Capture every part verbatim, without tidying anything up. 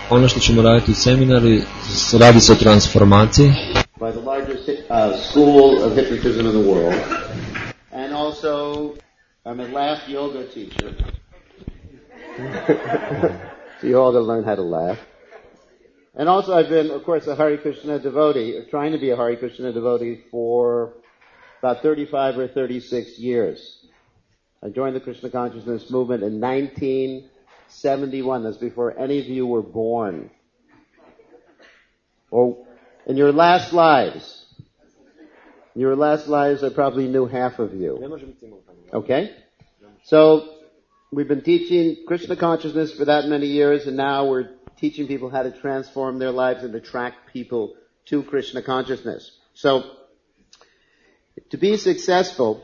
Ono što ćemo raditi u seminaru, radi se o transformaciji. By the largest uh, school of hypnotism in the world. And also, I'm a laugh yoga teacher. So you all got to learn how to laugh. And also I've been, of course, a Hare Krishna devotee, or trying to be a Hare Krishna devotee for about thirty-five or thirty-six years. I joined the Krishna Consciousness movement in nineteen seventy-one. That's before any of you were born. Or in your last lives. In your last lives, I probably knew half of you. Okay? So, we've been teaching Krishna Consciousness for that many years, and now we're teaching people how to transform their lives and attract people to Krishna Consciousness. So, to be successful,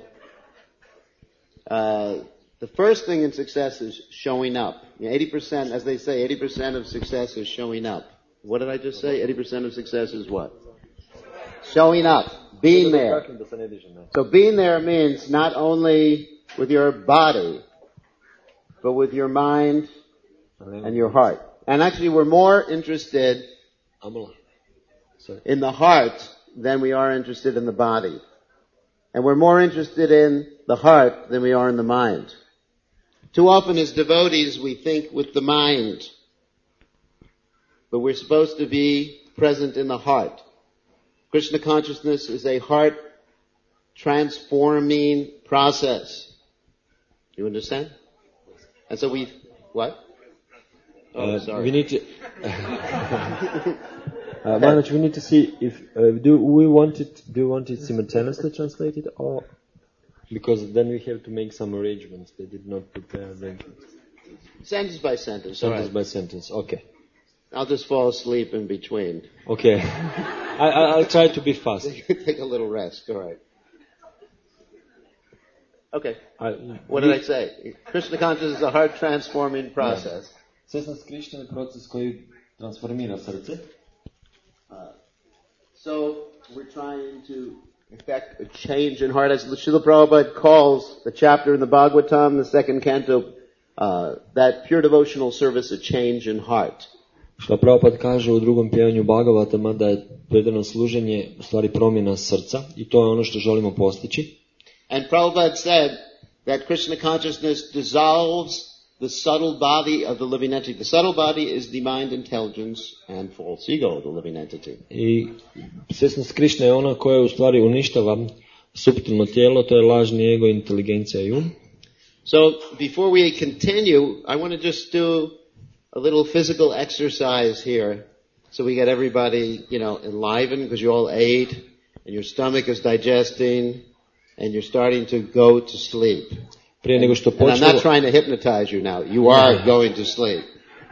uh, the first thing in success is showing up. You know, eighty percent, as they say, eighty percent of success is showing up. What did I just say? eighty percent of success is what? Showing up. Being there. So being there means not only with your body, but with your mind and your heart. And actually we're more interested in the heart than we are interested in the body. And we're more interested in the heart than we are in the mind. Too often as devotees we think with the mind, but we're supposed to be present in the heart. Krishna consciousness is a heart transforming process. You understand? And so we, what? Oh, uh, sorry. We need to, uh, Maharaj, we need to see if, uh, do we want it, do you want it simultaneously translated, or, because then we have to make some arrangements. They did not prepare arrangements. Sentence by sentence. Sentence right. by sentence, okay. I'll just fall asleep in between. Okay. I, I, I'll try to be fast. Take a little rest, alright. Okay. I, what did I say? Krishna consciousness is a heart transforming process. Svjesnost Krishna je proces koji transformira srce. Uh, so, we're trying to effect a change in heart. As Srila Prabhupada calls the chapter in the Bhagavatam, the second canto, uh, that pure devotional service a change in heart. Što Prabhupada kaže u drugom pjevanju Bhagavatama da je predano služenje u stvari promjena srca i to je ono što želimo postići. And Prabhupada said that Krishna consciousness dissolves the subtle body of the living entity. The subtle body is the mind, intelligence, and false ego of the living entity. I svjesnost Krishna je ona koja u stvari uništava suptilno tijelo, to je lažni ego, inteligencija i um. So, before we continue, I want to just do a little physical exercise here, so we get everybody, you know, enlivened, because you all ate, and your stomach is digesting, and you're starting to go to sleep. Prije nego što počnemo, and I'm not trying to hypnotize you now. You are going to sleep.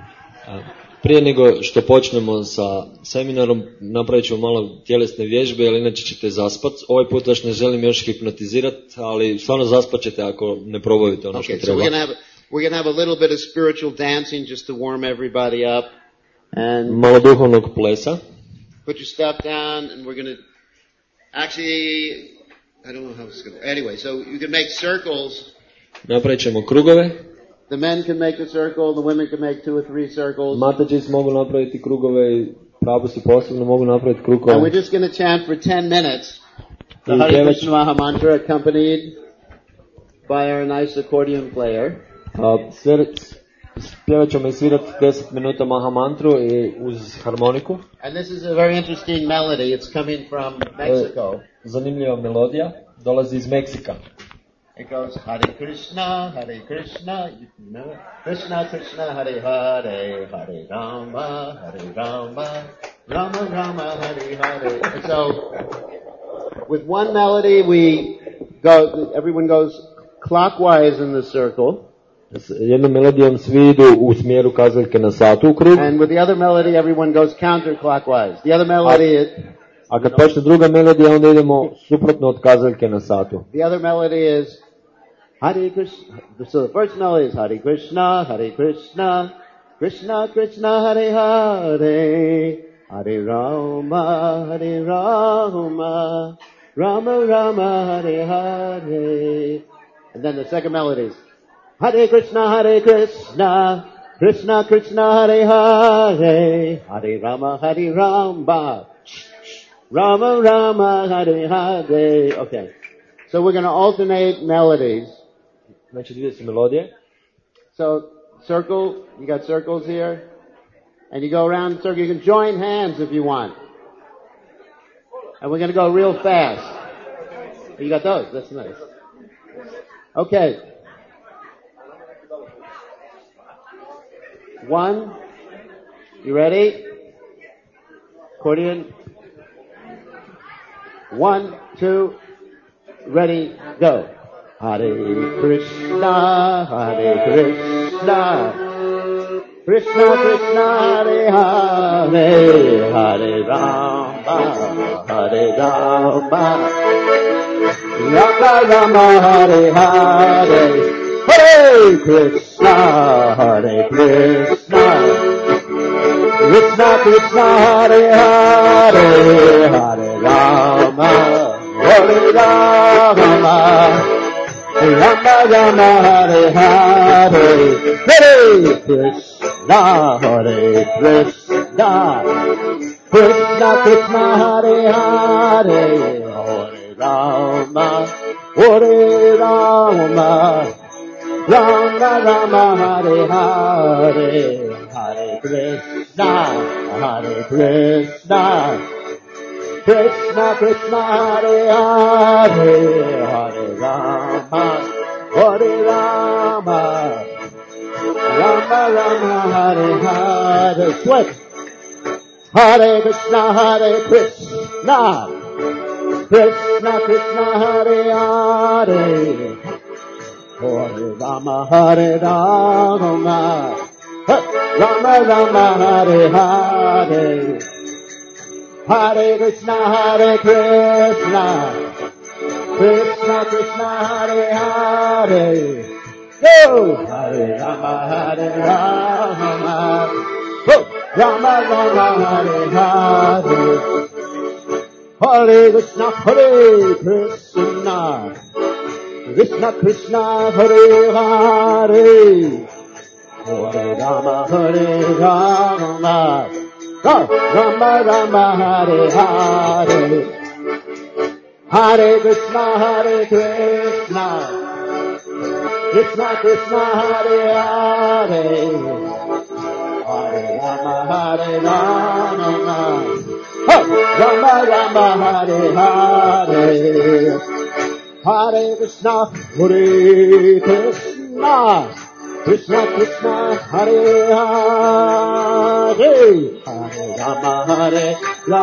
Prije nego što počnemo sa seminarom, napravit ćemo malo tjelesne vježbe, jer inače ćete zaspat. Ovaj put vas ne želim još hipnotizirati, ali stvarno zaspat ćete ako ne probavite ono što okay, treba. So we're gonna have we're gonna have a little bit of spiritual dancing just to warm everybody up, and malo duhovnog plesa. Put your stuff down, and we're gonna actually, I don't know how it's gonna. Anyway, so you can make circles. Napravit ćemo krugove. The men can make a circle, the women can make two or three circles. Matađis mogu napraviti krugove i prabusi posebno mogu napraviti krugove. And we're just going to chant for ten minutes the Hare Krishna Maha Mantra accompanied by our nice accordion player. Uh, Spjevat ćemo i svirati deset minuta Maha Mantru i uz harmoniku. And this is a very interesting melody. It's coming from Mexico. Zanimljiva melodija, dolazi iz Meksika. It goes Hare Krishna, Hare Krishna, you know it. Krishna Krishna, Hare Hare, Hare Rama, Hare Rama, Rama Rama, Hare Hare. And so, with one melody, we go. Everyone goes clockwise in the circle. S jednom melodijom svi idu u smjeru kazaljke na satu u krug. And with the other melody, everyone goes counterclockwise. The other melody is. A kad počne druga melodija, onda idemo suprotno od kazaljke na satu. The other melody is Hare Krishna. So the first melody is Hare Krishna, Hare Krishna, Krishna Krishna, Hare Hare, Hare Rama, Hare Rama, Rama Rama, Hare Hare. And then the second melody is Hare Krishna, Hare Krishna, Krishna Krishna Hare Hare, Hare Rama Hare Rama, Rama Rama Hare Hare. Okay, so we're going to alternate melodies. Znači dvije su melodije. So circle, you got circles here, and you go around the circle. You can join hands if you want. And we're going to go real fast. You got those? That's nice. Okay. One. You ready? Accordion. One, two, ready, go. Hare Krishna, Hare Krishna, Krishna Krishna Hare Hare, Hare Rama, Hare Rama, Rama Rama Hare Hare, Hare Krishna, Hare Krishna, Krishna Krishna Hare Hare, Hare Rama, Hare Rama, Rama Rama Hare Hare, Hare Krishna, Hare Krishna, Krishna Krishna Hare Hare, Hare Rama, Hare Rama, Rama Rama Hare Hare, Hare Krishna, Hare Krishna, Krishna Krishna Hare Hare, Hare Rama, Hare Rama, Rama Rama Hare Hare. Switch. Hare Krishna, Hare Krishna, Krishna Krishna Hare Hare, Hare Rama, Hare Rama, Rama Rama Hare Hare. Hare Krishna, Hare Krishna, Krishna Krishna Hare Hare, oh, Hare Rama, Hare Rama, oh, Rama Rama Hare Hare. Hare Krishna, Hare Krishna, Krishna Krishna Hare Hare, Hare Rama, Hare Rama, Rama Rama Hare Hare, Hare Krishna, Hare Krishna, Krishna Krishna Hare Hare, Hare Rama, Hare Rama, Rama Rama Hare Hare, Hare Krishna, Hare Krishna, Krishna Krishna Hare Hare, Hare Rama, Hare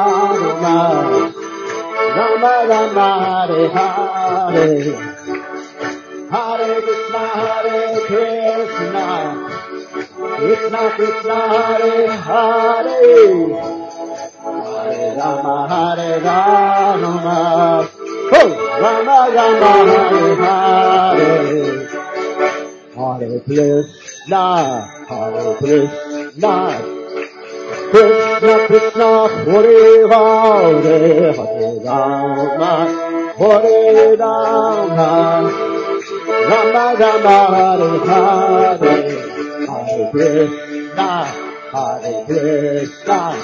Rama, Rama Rama Hare Hare, Hare Krishna, Hare Krishna, Krishna Krishna Hare Hare, Hare Rama, Hare Rama, oh, Rama Rama Hare Hare, Hare Krishna, Hare Krishna, Krishna Krishna Hare Hare, Hare Rama, Hare Rama, Rama Rama Hare Hare, Hare Krishna, Hare Krishna,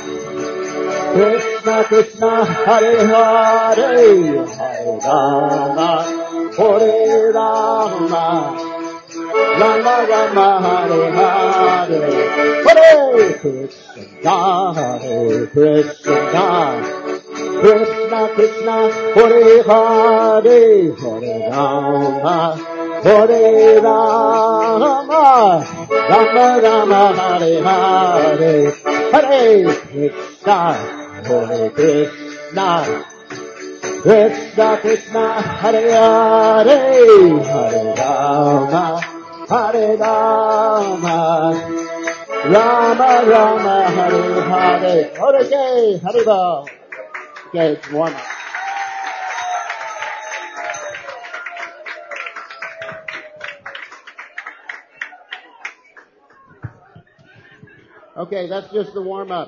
Krishna Krishna Hare Hare, Hare Rama, Hare Rama, Rama Rama Hare Hare, Hare Krishna, Hare Krishna, Krishna Krishna Hare Hare, Hare Rama, Hare Rama, Rama Rama Hare Hare, Hare Krishna, Hare Krishna, Krishna Krishna Hare Hare, Hare Rama, Hare Rama, Rama Rama Hare Hare. Okay, Hare Bal. Okay, it's one. Okay, that's just the warm-up.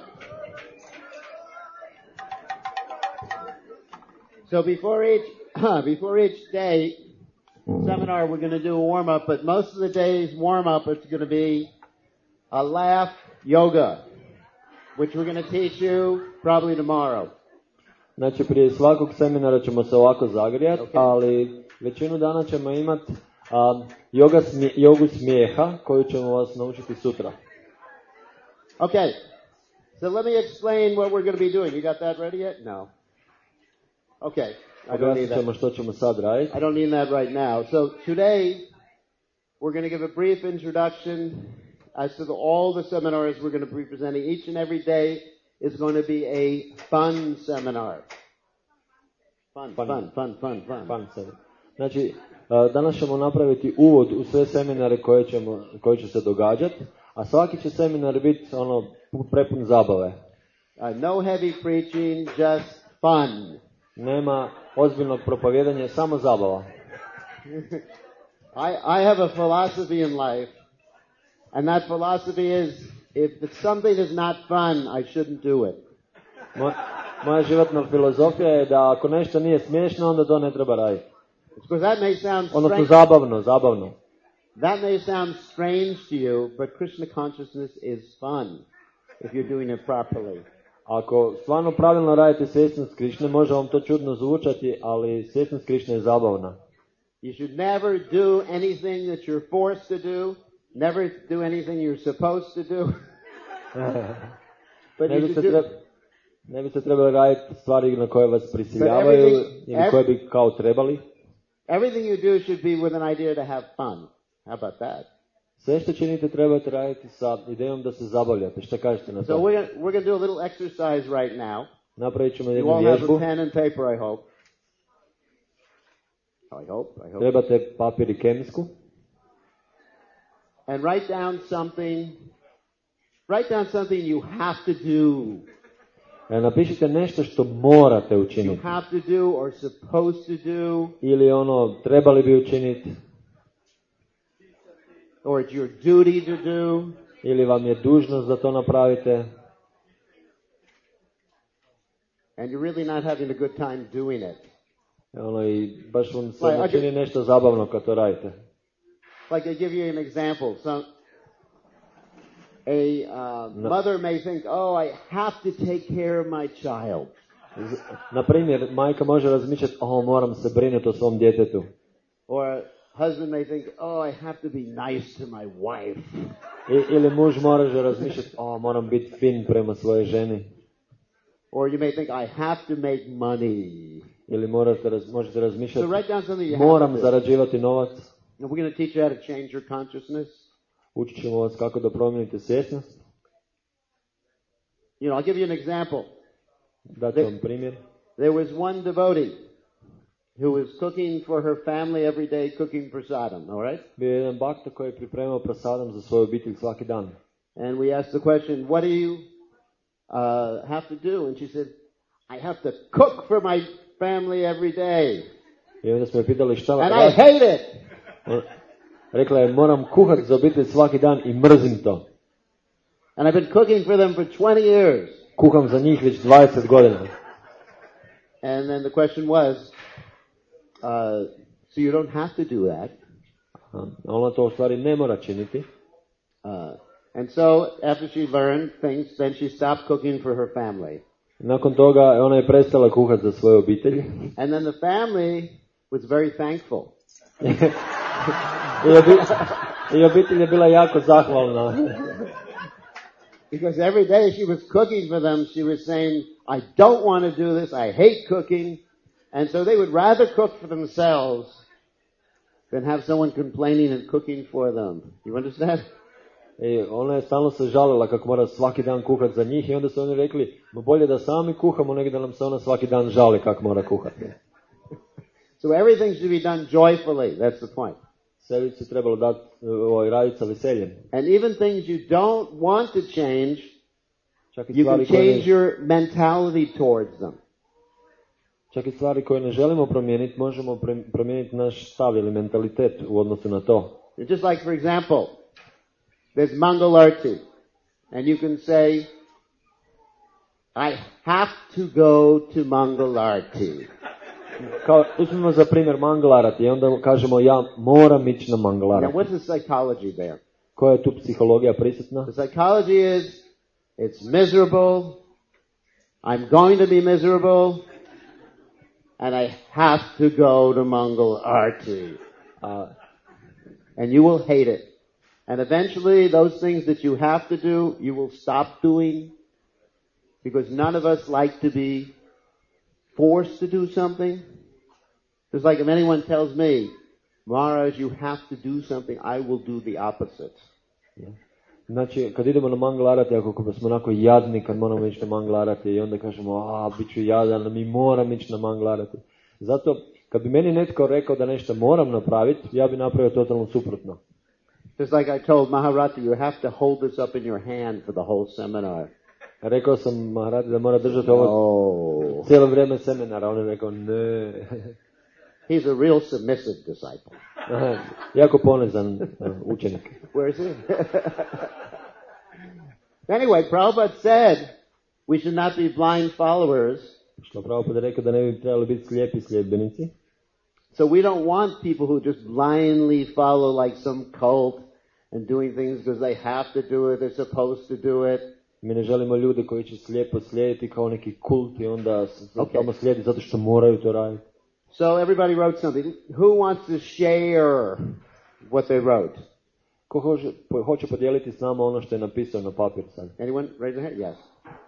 So before each before each day seminar, we're going to do a warm-up, but most of the day's warm-up is going to be a laugh yoga, which we're going to teach you probably tomorrow. Znači, prije svakog seminara ćemo se ovako zagrijati, Okay. ali većinu dana ćemo imati a, yoga smije, jogu smijeha koju ćemo vas naučiti sutra. Okay, so let me explain what we're going to be doing. You got that ready yet? No. Okay, I don't need Objasnit ćemo that. što ćemo sad raditi. I don't need that right now. So today, we're going to give a brief introduction as to the, all the seminars we're going to be presenting. Each and every day is going to be a fun seminar. Fun, fun, Fun. fun, fun, fun. Pan sebe. Znači, a, danas ćemo napraviti uvod u sve seminare koje, ćemo, koje će se događati, a svaki će seminar biti ono prepun zabave. Uh, no heavy preaching, just fun. Nema ozbiljnog propovijedanja, samo zabava. I, I have a philosophy in life, and that philosophy is, if something is not fun, I shouldn't do it. Moj, moja životna filozofija je da ako nešto nije smiješno, onda to ne treba raditi. Because that may sound Odnosno strange. zabavno, zabavno. That may sound strange to you, but Krishna consciousness is fun if you're doing it properly. Ako stvarno pravilno radite svjesnost Krišne, može vam to čudno zvučati, ali svjesnost Krišne je zabavna. You should never do anything that you're forced to do, never do anything you're supposed to do. But Ne you bi se, should do, treba, ne bi se trebali raditi stvari na koje vas prisiljavaju everything- ili koje bi kao trebali. everything you do should be with an idea to have fun. How about that? Sve što činite trebate raditi sa idejom da se zabavljate. Šta kažete na So to? we're gonna, we're going to do a little exercise right now. Napravit ćemo You jednu all have vježbu. a pen and paper, I hope. I hope, I hope. Trebate papir i kemijsku. And write down something, write down something you have to do. E, Napišite nešto što morate You učiniti. have to do or supposed to do, Ili ono, trebali bi učiniti. or it's your duty to do. Ili vam je dužnost da to napravite. And you're really not having a good time doing it. E, Ono, i baš vam se Like, I ne čini could- nešto zabavno kad to radite. Like I give you an example. Some, a uh, No. mother may think, oh, I have to take care of my child. Z- Na primjer, majka može razmišljati, o, moram se brinuti o svom djetetu. Or a husband may think, oh, I have to be nice to my wife. I, ili muž može razmišljati, o, moram biti fin prema svojoj ženi. Or you may think, I have to make money. Ili morate, raz- možete So razmišljati, write down something you have moram to do. zarađivati novac. And we're going to teach you how to change your consciousness. Učit ćemo vas kako da promijenite svjesnost. You know, I'll give you an example. Daću vam primjer. There was one devotee who was cooking for her family every day, cooking prasadam, all right? Bio je jedan bakta koji je pripremao prasadam za svoju obitelj svaki dan. And we asked the question, what do you uh, have to do? And she said, I have to cook for my family every day. I onda smo je pitali šta And I radi. hate it. On- Rekla je, moram kuhati za obitelj svaki dan i mrzim to. And I've been cooking for them for twenty years. Kuham za njih već dvadeset godina. And then the question was, uh, so you don't have to do that. A ona to u stvari ne mora činiti. Uh, and so after she learned things, then she stopped cooking for her family. Nakon toga ona je prestala kuhati za svoju obitelj. And then the family was very thankful. I, obi, I obitelj je bila jako zahvalna. Because every day she was cooking for them, she was saying, I don't want to do this, I hate cooking. And so they would rather cook for themselves than have someone complaining and cooking for them. You understand? I ona je stalno se žalila kako mora svaki dan kuhati za njih i onda su oni rekli, ma bolje da sami kuhamo nego da nam se ona svaki dan žali kako mora kuhati. So everything should be done joyfully, that's the point. Sve bi se trebalo dati, ovaj, raditi sa veseljem. And even things you don't want to change, Čak i you can stvari koje change ne, your mentality towards them. čak i stvari koje ne želimo promijeniti, možemo pre- promijeniti naš stav ili mentalitet u odnosu na to. Just like, for example, there's Mangalarti, and you can say, I have to go to Mangalarti. Kao, uzmimo za primjer Mangalarati i onda kažemo ja moram ići na Now, Mangalarati. what's the psychology there? Koja je tu psihologija prisutna? The psychology is, it's miserable, I'm going to be miserable, and I have to go to Mangal Arti. A, And you will hate it. And eventually those things that you have to do, you will stop doing, because none of us like to be forced to do something. Just like if anyone tells me, Maharaj, you have to do something, I will do the opposite. Znači, kad idemo na Mangal Arati, ako smo onako jadni kad moramo ići na Mangal Arati i onda kažemo, a, bit ću jadan, mi moram ići na Mangal Arati. Zato, kad bi meni netko rekao da nešto moram napraviti, ja bi napravio totalno suprotno. Just like I told Maharati, you have to hold this up in your hand for the whole seminar. Rekao sam Maharati da mora držati ovo Oh. cijelo vrijeme seminara. On je rekao, ne. He's a real submissive disciple. Jako ponizan uh, učenik. Where is he? Anyway, Prabhupada said we should not be blind followers. Što Prabhupada rekao da ne bi trebali biti slijepi sljedbenici. So we don't want people who just blindly follow like some cult and doing things because they have to do it, they're supposed to do it. Mi ne želimo ljude koji će slijepo slijediti kao neki kult i onda Okay. samo slijedi zato što moraju to raditi. So everybody wrote something. Who wants to share what they wrote? Ko hoće, po- hoće podijeliti s nama ono što je napisao na papir sad? Anyone? Raise their hand. Yes.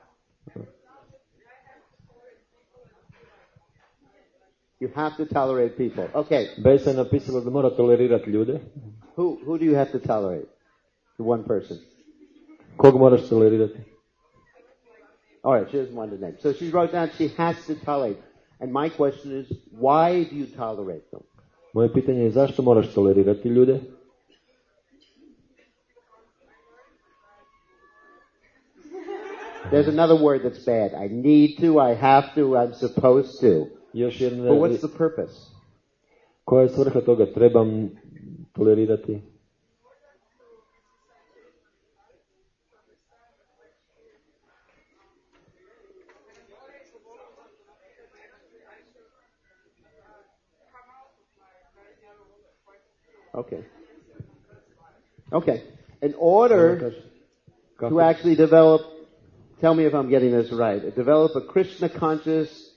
You have to tolerate people. Okay. Besa je napisala da mora tolerirati ljude. Who who do you have to tolerate? The one person. Kog moraš tolerirati? All right, she doesn't want to name. So she wrote down she has to tolerate. And my question is, why do you tolerate them? Moje pitanje je zašto moraš tolerirati ljude? There's another word that's bad. I need to, I have to, I'm supposed to. Još jedna, But what's the purpose? koja je svrha toga? Trebam tolerirati. Okay. Okay. In order Kako? to actually develop, tell me if I'm getting this right, develop a Krishna conscious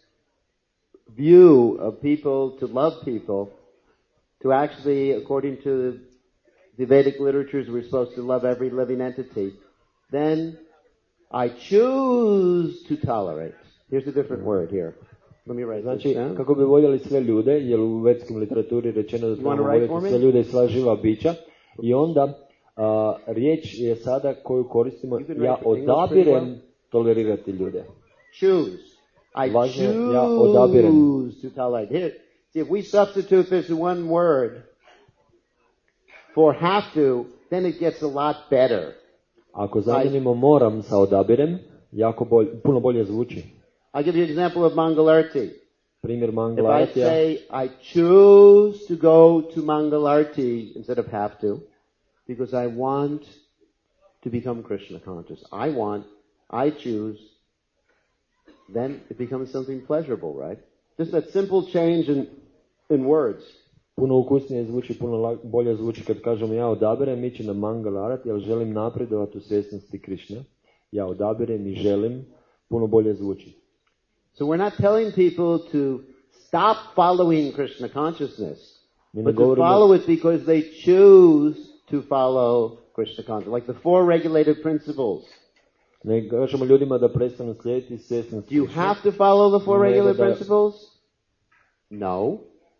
view of people, to love people, to actually, according to the Vedic literatures, we're supposed to love every living entity, then I choose to tolerate. Here's a different word here. Let me write Znači, this down. kako bi voljeli sve ljude, jer u vetskim literaturi rečeno da trebamo wanna write for voljeti me? sve ljude i sva živa bića. I onda, a, riječ je sada koju koristimo, You can ja write for English pretty odabirem well. tolerirati ljude. Choose. I Važno je, ja odabirem. choose to tolerate. Here, see, if we substitute this one word for have to, then it gets a lot better. Ako zamijenimo moram sa odabirem, jako bolj, puno bolje zvuči. I'll give you an example of Mangalarti. Primjer If I Mangalartija. say, I choose to go to Mangalarti instead of have to, because I want to become Krishna conscious. I want, I choose, then it becomes something pleasurable, right? Just that simple change in, in words. Puno ukusnije zvuči, puno la- bolje zvuči kad kažemo ja odabirem ići na Mangalarati, jer želim napredovati u svjesnosti Krišne. Ja odabirem i želim, puno bolje zvuči. So we're not telling people to stop following Krishna consciousness, Mi ne but to govorimo, follow it because they choose to follow Krishna consciousness. Like the four regulative principles. ne kažemo ljudima da prestanu slijediti svjesnost Do you Krišne. have to follow the four Nego regulative da- principles? No.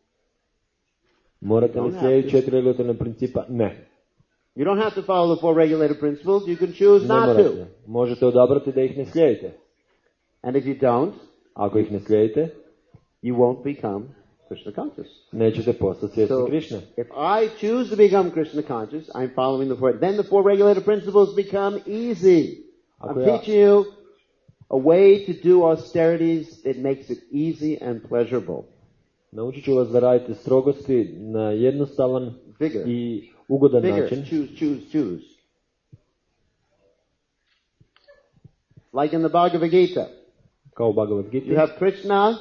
Morate li Don't have slijediti to. četiri regulatorne principa? Ne. You don't have to follow the four regulative principles. You can choose Ne not morate. to. Možete odabrati da ih ne slijedite. And if you don't, Ako ih ne slijedite, you won't become Krishna conscious. nećete postati svjesni So, Krišne. if I choose to become Krishna conscious, I'm following the four. Then the four regulative principles become easy. Ako I'm ja- teaching you a way to do austerities that makes it easy and pleasurable. Naučit ću vas da radite strogosti na jednostavan Bigger. i ugodan Bigger. način. Choose, choose, choose. Like in the Bhagavad Gita, Kao u Bhagavad you Gita. have Krishna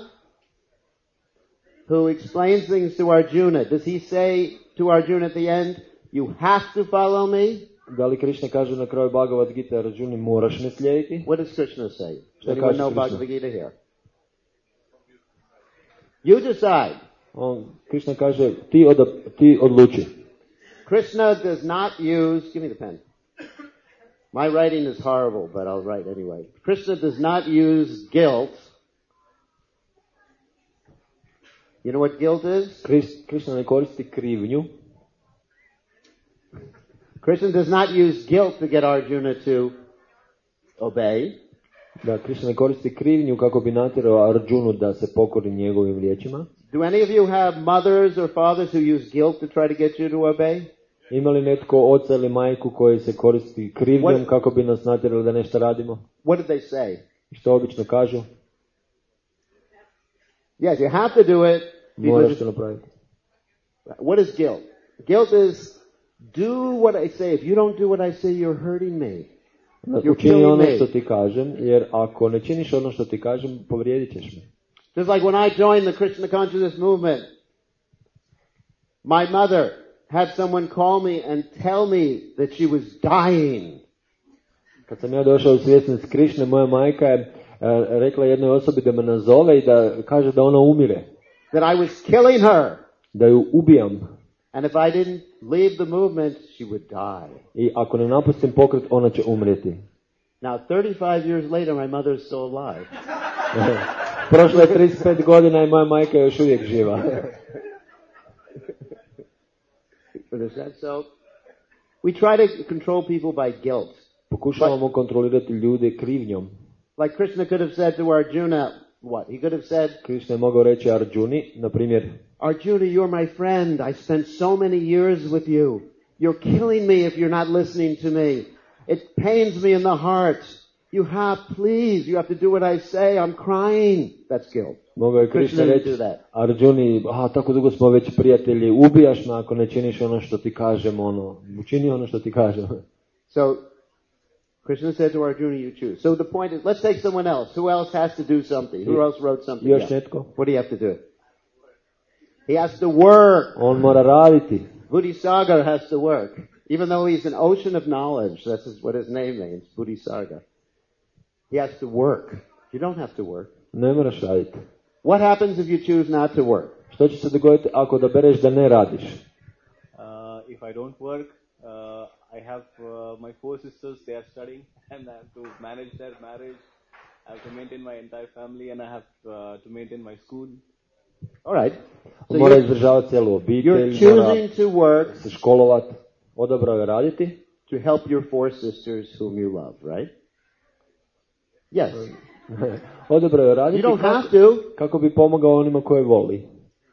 who explains things to Arjuna. Does he say to Arjuna at the end, you have to follow me? Da li Krishna kaže na kraju Bhagavad Gita Arjuni moraš me slijediti? What does Krishna say? Šta Anyone kaže know Krishna? Bhagavad Gita here? You decide. On, Krishna kaže ti, od, ti odluči. Krishna does not use, give me the pen. My writing is horrible, but I'll write anyway. Krishna does not use guilt. You know what guilt is? Krishna ne koristi krivnju. Krishna does not use guilt to get Arjuna to obey. Da, Krishna ne koristi krivnju kako bi natjerao Arjunu da se pokori njegovim riječima. Do any of you have mothers or fathers who use guilt to try to get you to obey? Ima li netko oca ili majku koji se koristi krivnjom what, kako bi nas natjerali da nešto radimo? What did they say? Što obično kažu? Yes, you have to do it. Moraš to napraviti. What is guilt? Guilt is do what I say. If you don't do what I say, you're hurting me. You're Učini ono me. što ti kažem, jer ako ne činiš ono što ti kažem, povrijedit ćeš me. Just like when I joined the Krishna consciousness movement, my mother had someone call me and tell me that she was dying. Kad sam ja došao u svjesnost Krišne, moja majka je uh, rekla jednoj osobi da me nazove i da kaže da ona umire. That I was killing her. Da ju ubijam. And if I didn't leave the movement, she would die. I ako ne napustim pokret, ona će umrijeti. Now, thirty-five years later, my mother is still alive. Prošlo je trideset pet godina i moja majka je još uvijek živa. So, we try to control people by guilt. Pokušavamo but, kontrolirati ljude krivnjom. Like Krishna could have said to Arjuna, what? He could have said, Krishna je mogao reći Arjuni, na primjer, Arjuna, you're my friend. I spent so many years with you. You're killing me if you're not listening to me. It pains me in the heart. You have, please, you have to do what I say. I'm crying. That's guilt. Mogao je Krishna reći Arjuni, aha, tako dugo smo već prijatelji, ubijaš me ako ne činiš ono što ti kažem, ono, učini ono što ti kažem. So, Krishna said to Arjuna, you choose. So the point is, let's take someone else. Who else has to do something? Who else wrote something? Još yeah. netko? What do you have to do? He has to work. On mora raditi. Buddhisagar has to work. Even though he's an ocean of knowledge, that's what his name means, Buddhisagar. He has to work. You don't have to work. Ne moraš raditi. What happens if you choose not to work? Što će se dogoditi ako odabereš da ne radiš? Uh, if I don't work, uh, I have uh, my four sisters, they are studying, and I have to manage their marriage. I have to maintain my entire family, and I have uh, to maintain my school. All right. So mora izdržavati cijelu obitelj, you're choosing to work, se školovati, odabrao je raditi. To help your four sisters whom you love, right? Yes. Odabrao je raditi you don't kako, have to. kako bi pomogao onima koje voli.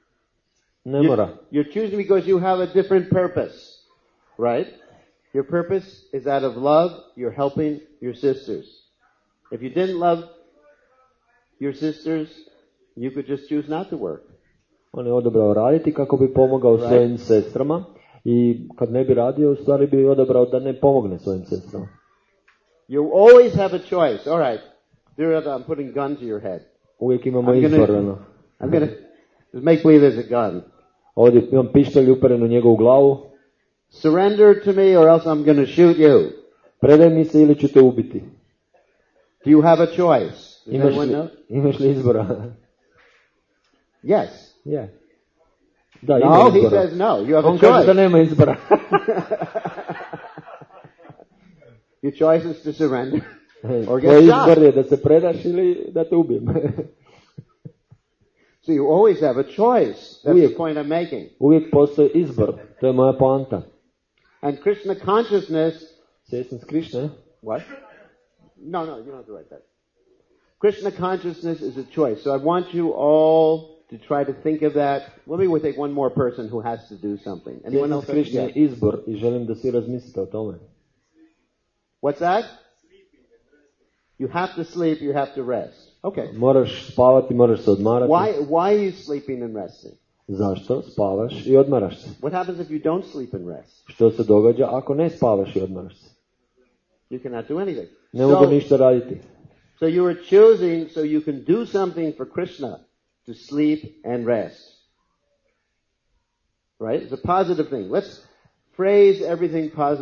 Ne you're, mora. You're choosing because you have a different purpose, right? Your purpose is out of love. You're helping your sisters. If you didn't love your sisters, you could just choose not to work. On je odabrao raditi kako bi pomogao right. svojim sestrama i kad ne bi radio, u stvari bi odabrao da ne pomogne svojim sestrama. You always have a choice. All right. I'm putting gun to your head. Uvijek imamo izbor. I'm going to just make believe there's a gun. Ovdje imam pištolj uperen u njegovu glavu. Surrender to me or else I'm going to shoot you. Predaj mi se ili ću te ubiti. Do you have a choice? Does imaš, li, imaš li izbora? Yes. Yeah. Da, no, he says no. You have On a choice. kaže da nema izbora. Your choice is to surrender or get Tvoj shot. izbor je da se predaš ili da te ubijem. So you always have a choice. That's uvijek, the point I'm making. Uvijek postoji izbor. To je moja poanta. And Krishna consciousness... Svjesnost Krishna? What? No, no, you don't have to write that. Krishna consciousness is a choice. So I want you all to try to think of that. Let me take one more person who has to do something. Anyone else? Krishna je izbor i želim da svi razmislite o tome. What's that? You have to sleep, you have to rest. Okay. Moraš spavati, moraš se odmarati. Why, why are you sleeping and resting? Zašto? Spavaš i odmaraš se. What happens if you don't sleep and rest? Što se događa ako ne spavaš i odmaraš se? You cannot do anything. Ne mogu so, ništa raditi. So you are choosing so you can do something for Krishna to sleep and rest. Right? It's a positive thing. Let's phrase everything positive.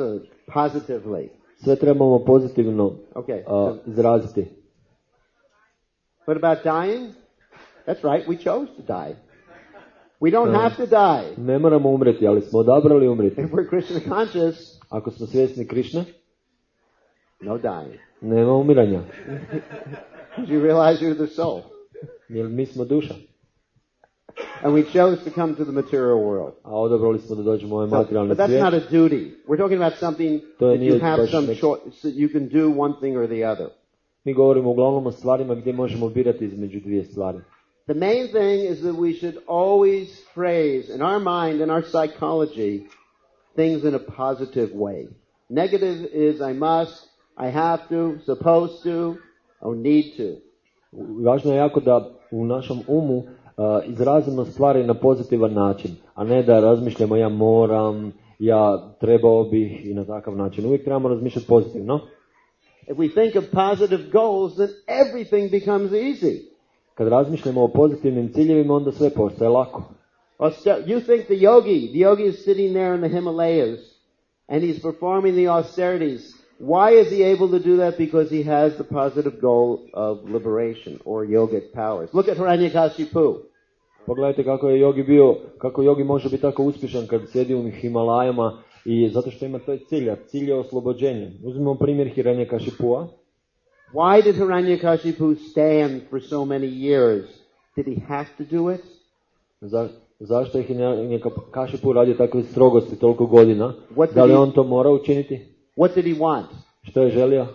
positively. Sve trebamo pozitivno Okay. uh, izraziti. What about dying? That's right, we chose to die. We don't Uh, have to die. Ne moramo umreti, ali smo odabrali umreti. If we're Krishna conscious, Ako smo svjesni Krišne, no dying. nema umiranja. You realize you're the soul. Jer mi smo duša. And we chose to come to the material world. A odabrali smo da dođemo u ovaj So, materijalni but that's svijet. not a duty. We're talking about something To that you nije have baš some neki- choice, that you can do one thing or the other. Mi govorimo uglavnom o stvarima gdje možemo birati između dvije stvari. The main thing is that we should always phrase in our mind, in our psychology, things in a positive way. Negative is I must, I have to, supposed to, or need to. Važno je jako da u našem umu uh, izrazimo stvari na pozitivan način, a ne da razmišljamo ja moram, ja trebao bih i na takav način. Uvijek trebamo razmišljati pozitivno. If we think of positive goals, then everything becomes easy. Kad razmišljamo o pozitivnim ciljevima, onda sve postaje lako. Auster- You think the yogi, the yogi is sitting there in the Himalayas, and he's performing the austerities. Why is he able to do that? Because he has the positive goal of liberation or yogic powers. Look at Hiranyakashipu. Pogledajte kako je yogi bio, kako yogi može biti tako uspješan kad sjedi u Himalajama i zato što ima taj cilj, a cilj je oslobođenje. Uzmimo primjer Hiranyakashipua. Why did Hiranyakashipu stand for so many years? Did he have to do it? Za, zašto je Hiranyakashipu radio takve strogosti toliko godina? What did Da li he- on to mora učiniti? What did he want? Što je želio?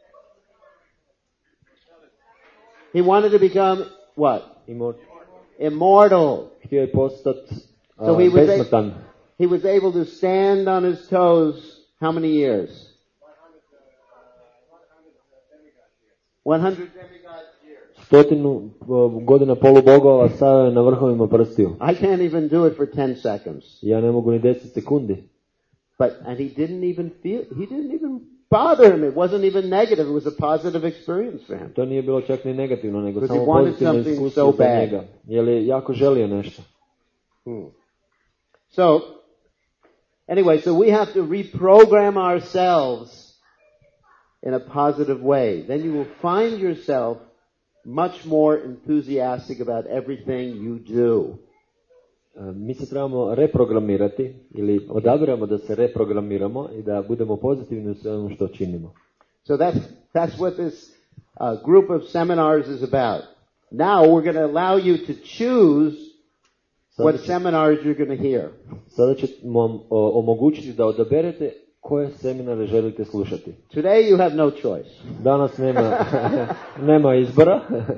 He wanted to become what? Imao, Immortal. htio je postati uh, So he was a- besmrtan. He was able to stand on his toes how many years? one hundred demigod years. Stotinu uh, godina polubogova stavio je na vrhovima prstiju. I can't even do it for ten seconds. Ja ne mogu ni deset sekundi. But, and he didn't even feel, he didn't even bother him. It wasn't even negative. It was a positive experience for him. To nije bilo čak ni negativno, nego Because he samo wanted pozitivno something iskustvo so za bad. njega. Jer je jako želio nešto. Hmm. So, anyway, so we have to reprogram ourselves in a positive way. Then you will find yourself much more enthusiastic about everything you do. E, Mi se trebamo reprogramirati ili odabiramo da se reprogramiramo i da budemo pozitivni u svemu što činimo. So that's, that's what this uh, group of seminars is about. Now we're going to allow you to choose what Sada, seminars you're going to hear. sada ćemo vam o, omogućiti da odaberete koje seminare želite slušati. Today you have no choice. Danas nema, nema izbora.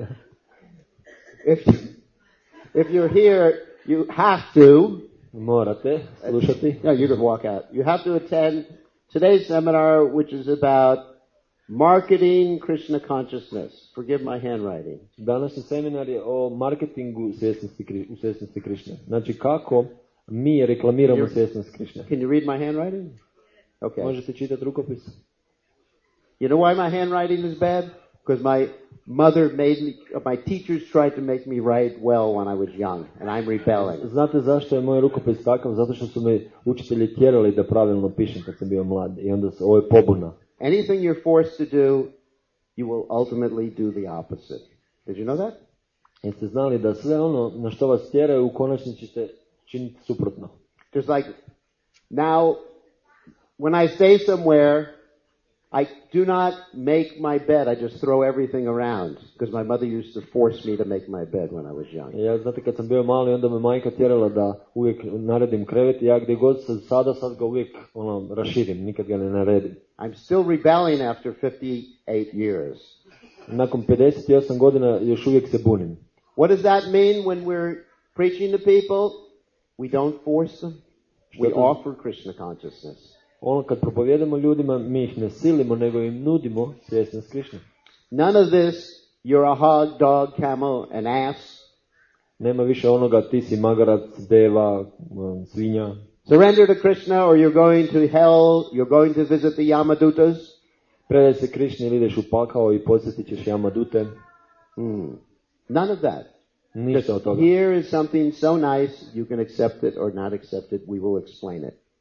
If, if you're here, you have to, Morate slušati. no, you can walk out. You have to attend today's seminar, which is about marketing Krishna consciousness. Forgive my handwriting. Današnji seminar je o marketingu svjesnosti, Kri- u svjesnosti Krišne. Znači kako mi reklamiramo svjesnost Krišne. Can you read my handwriting? Okay. Možete čitati rukopis? You know why my handwriting is bad? Because my mother made me, my teachers tried to make me write well when I was young, and I'm rebelling. Znate zašto je moj rukopis takav? Zato što su me učitelji tjerali da pravilno pišem kad sam bio mlad. I onda se, ovo je pobuna. Anything you're forced to do, you will ultimately do the opposite. Did you know that? Jeste znali da sve ono na što vas tjeraju u konačnici ćete činiti suprotno? Just like now, when I stay somewhere, I do not make my bed. I just throw everything around because my mother used to force me to make my bed when I was young. Ja, znate, kad sam bio mali, onda me majka tjerala da uvijek naredim krevet i ja gdje god sam sada, sad ga uvijek ono, raširim, nikad ga ne naredim. I'm still rebelling after fifty-eight years. Nakon pedeset osam godina još uvijek se bunim. What does that mean when we're preaching to people? We don't force them. We Što to- offer Krishna consciousness. Ono kad propovijedamo ljudima, mi ih ne silimo, nego im nudimo svjesnost Krišne. None of this, you're a hog, dog, camel, an ass. Nema više onoga ti si magarac, deva, um, svinja. Surrender to Krishna or you're going to hell, you're going to visit the Yamadutas. Predaj se Krišni ili ideš u pakao i posjetit ćeš Jamadute. Hmm. None of that. Ništa od toga. Here is something so nice, you can accept it or not accept it, we will explain it.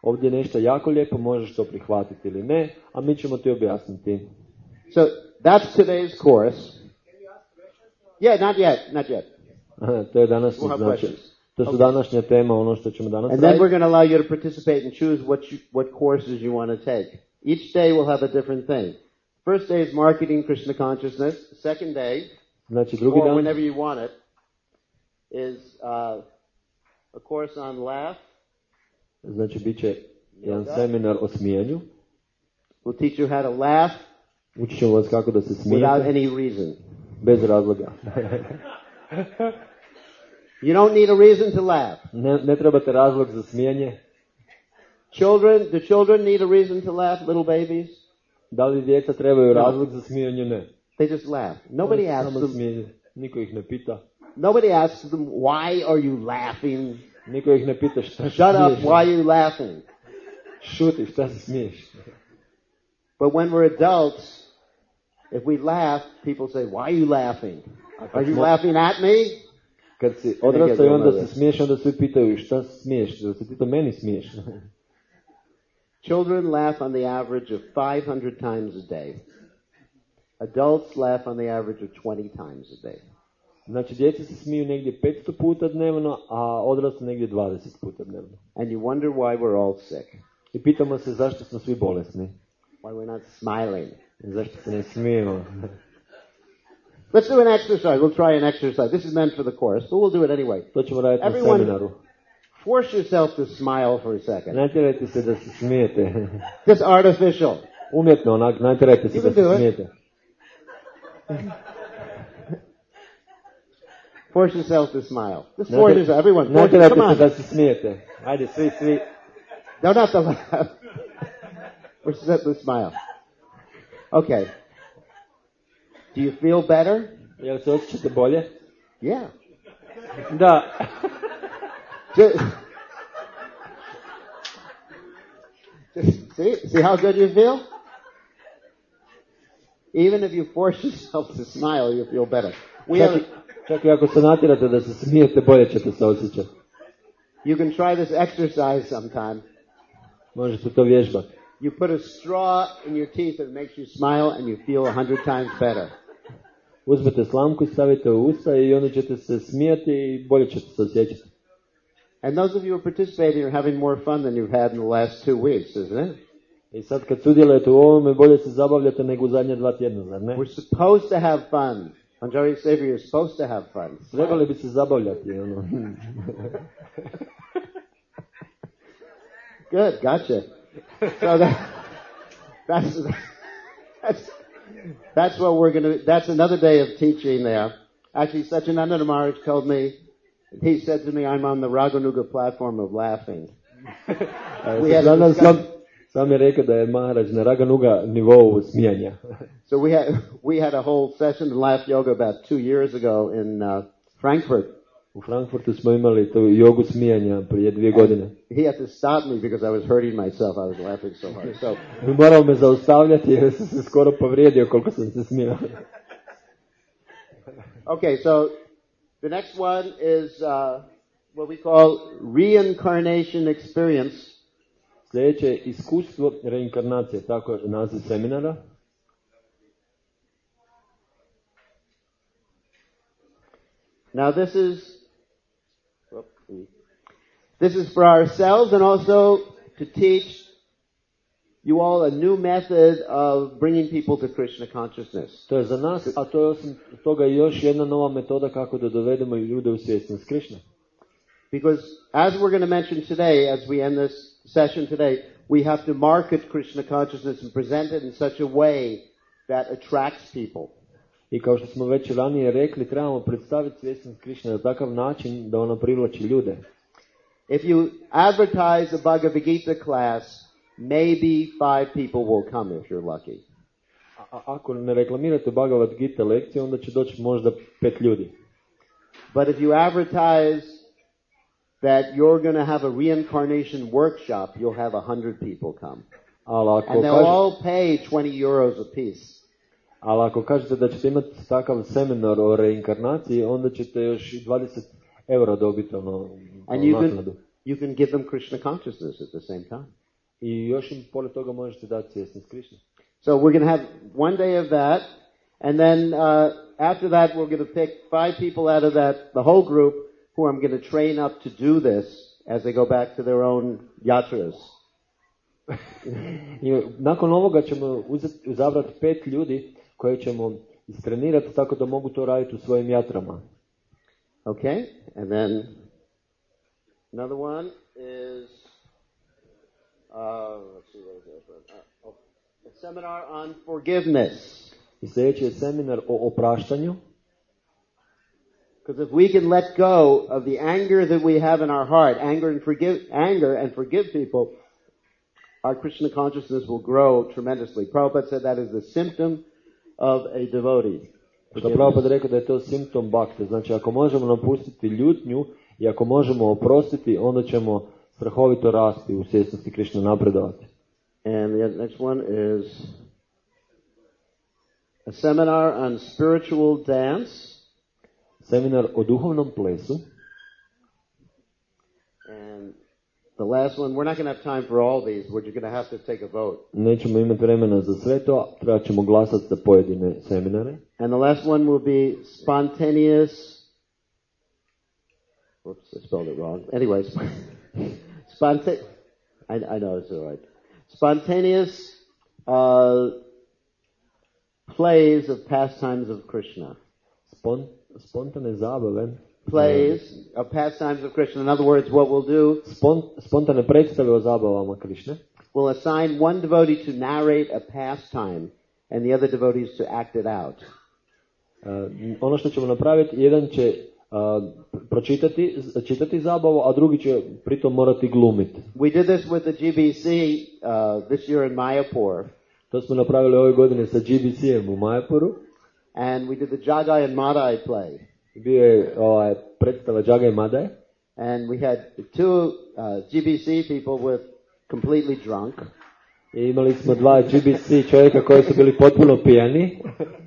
Ovdje je nešto jako lijepo, možeš to prihvatiti ili ne, a mi ćemo ti objasniti. So that's today's course. Yeah, not yet, not yet. To je danas, We'll have znači, questions. to su Okay. današnja tema, ono što ćemo danas And then raditi. we're going to allow you to participate and choose what you, what courses you want to take. Each day will have a different thing. First day is marketing Krishna consciousness. The second day, Znači, drugi or dan, whenever you want it, is uh, a course on laugh. znači, bit će jedan seminar o smijanju. We'll teach you how to laugh Učit ćemo vas kako da se without smijete, any reason. bez razloga. You don't need a reason to laugh. Ne, ne trebate razlog za smijanje. Children, do children need a reason to laugh, little babies? Da li djeca trebaju razlog za smijanje? Ne. They just laugh. Nobody Oni asks samo them, smije. Niko ih ne pita. nobody asks them, why are you laughing? Niko ih ne pita šta se Shut up, smiješ. why are you laughing? Šuti, šta se smiješ. But when we're adults, if we laugh, people say, why are you laughing? Are you laughing at me? Kad si odrastao i onda se smiješ, onda svi pitaju šta se smiješ, da se ti to meni smiješ. Children laugh on the average of five hundred times a day. Adults laugh on the average of twenty times a day. Znači, djeca se smiju negdje petsto puta dnevno, a odrasli negdje dvadeset puta dnevno. And you wonder why we're all sick. I pitamo se zašto smo svi bolesni. Why we're not smiling. Zašto se ne smijemo. Let's do an exercise. We'll try an exercise. This is meant for the course, but we'll do it anyway. To ćemo raditi na Everyone- seminaru. Force yourself to smile for a second. Natjerajte se da se smijete. Just artificial. Umjetno, onak, natjerajte se You da can do se it. smijete. Force yourself to smile. Just force yourself. Everyone, force Natjerajte Come se on. da se smijete. Ajde, svi, svi. Don't have to laugh. Force yourself to smile. Okay. Do you feel better? Jel se osjećate bolje? Yeah. Da. Just, just see, see how good you feel? Even if you force yourself to smile, you feel better. We Čak, have, i- čak i ako se natjerate da se smijete, bolje ćete se osjećati. you can try this exercise sometime. Možete to vježbati. You put a straw in your teeth and it makes you smile and you feel a hundred times better. Uzmete slamku i stavite u usta i onda ćete se smijati i bolje ćete se osjećati. And those of you who are participating are having more fun than you've had in the last two weeks, isn't it? I sad kad sudjelujete u ovome, bolje se zabavljate nego u zadnje dva tjedna, zar ne? We're supposed to have fun. Anjali Savior, you're supposed to have fun. Trebali bi se zabavljati, ono. Good, gotcha. So that, that's, that's, that's what we're going to, that's another day of teaching there. Actually, Satchidananda Maharaj told me, he said to me, I'm on the Raganuga platform of laughing. We had a Sam, sam, discussion. sam je rekao da je Maharaj na Raganuga nivou smijanja. So we had, we had a whole session in Laugh Yoga about two years ago in uh, Frankfurt. U Frankfurtu smo imali tu jogu smijanja prije dvije godine. He had to stop me because I was hurting myself. I was laughing so hard. So, Morao me zaustavljati jer sam se skoro povrijedio koliko sam se smijao. okay, so the next one is uh, what we call reincarnation experience. Sljedeće je iskustvo reinkarnacije, tako je naziv seminara. Now this is this is for ourselves and also to teach you all a new method of bringing people to Krishna consciousness. To je za nas, a to je osim toga i još jedna nova metoda kako da dovedemo i ljude u svjesnost Krishna. Because as we're going to mention today, as we end this session today, we have to market Krishna consciousness and present it in such a way that attracts people. I kao što smo već ranije rekli, trebamo predstaviti svjesnost Krishna na takav način da ona privlači ljude. If you advertise a Bhagavad Gita class, maybe five people will come if you're lucky. A, ako ne reklamirate Bhagavad Gita lekcije, onda će doći možda pet ljudi. But if you advertise that you're going to have a reincarnation workshop, you'll have a hundred people come. Ali ako, And they'll kaže, all pay twenty euros a piece. ali ako kažete da ćete imati takav seminar o reinkarnaciji, onda ćete još i dvadeset eura dobiti ono, And ono you naknadu. can, you can give them Krishna consciousness at the same time. I još im pored toga možete dati svjesnost Krišne. So we're going to have one day of that, and then uh, after that we're going to pick five people out of that, the whole group, who I'm going to train up to do this as they go back to their own yatras. I nakon ovoga ćemo uzeti, izabrati pet ljudi koje ćemo istrenirati tako da mogu to raditi u svojim jatrama. Okay, and then another one is uh, let's see what is it? Uh, oh, a seminar on forgiveness. I sljedeći je seminar o opraštanju. Because if we can let go of the anger that we have in our heart, anger and forgive, anger and forgive people, our Krishna consciousness will grow tremendously. Prabhupada said that is the symptom of a devotee. Što Prabhupada rekao da je to simptom bakte. Znači, ako možemo napustiti ljutnju i ako možemo oprostiti, onda ćemo strahovito rasti u svjesnosti Krišne, napredovati. And the next one is a seminar on spiritual dance. Seminar o duhovnom plesu. And the last one, we're not going to have time for all these. We're just going to have to take a vote. Nećemo imati vremena za sve to, treba ćemo glasati za pojedine seminare. And the last one will be spontaneous. Whoops, I spelled it wrong. Anyways, sponta- I, I know it's all right. Spontaneous uh, plays of pastimes of Krishna. Spon, spontane zabave. Plays of pastimes of Krishna. In other words, what we'll do, Spon, spontane predstave o zabavama Krišne. We'll assign one devotee to narrate a pastime and the other devotees to act it out. Uh, ono što ćemo napraviti, jedan će uh, pročitati čitati zabavu, a drugi će pritom morati glumiti. We did this with the G B C uh, this year in Mayapur. To smo napravili ove godine sa G B C-em u Mayapuru. And we did the Jagai and Madai play. Bio je ovaj, predstava Jagai i Madai. And we had two uh, G B C people with completely drunk. I imali smo dva G B C čovjeka koji su bili potpuno pijani.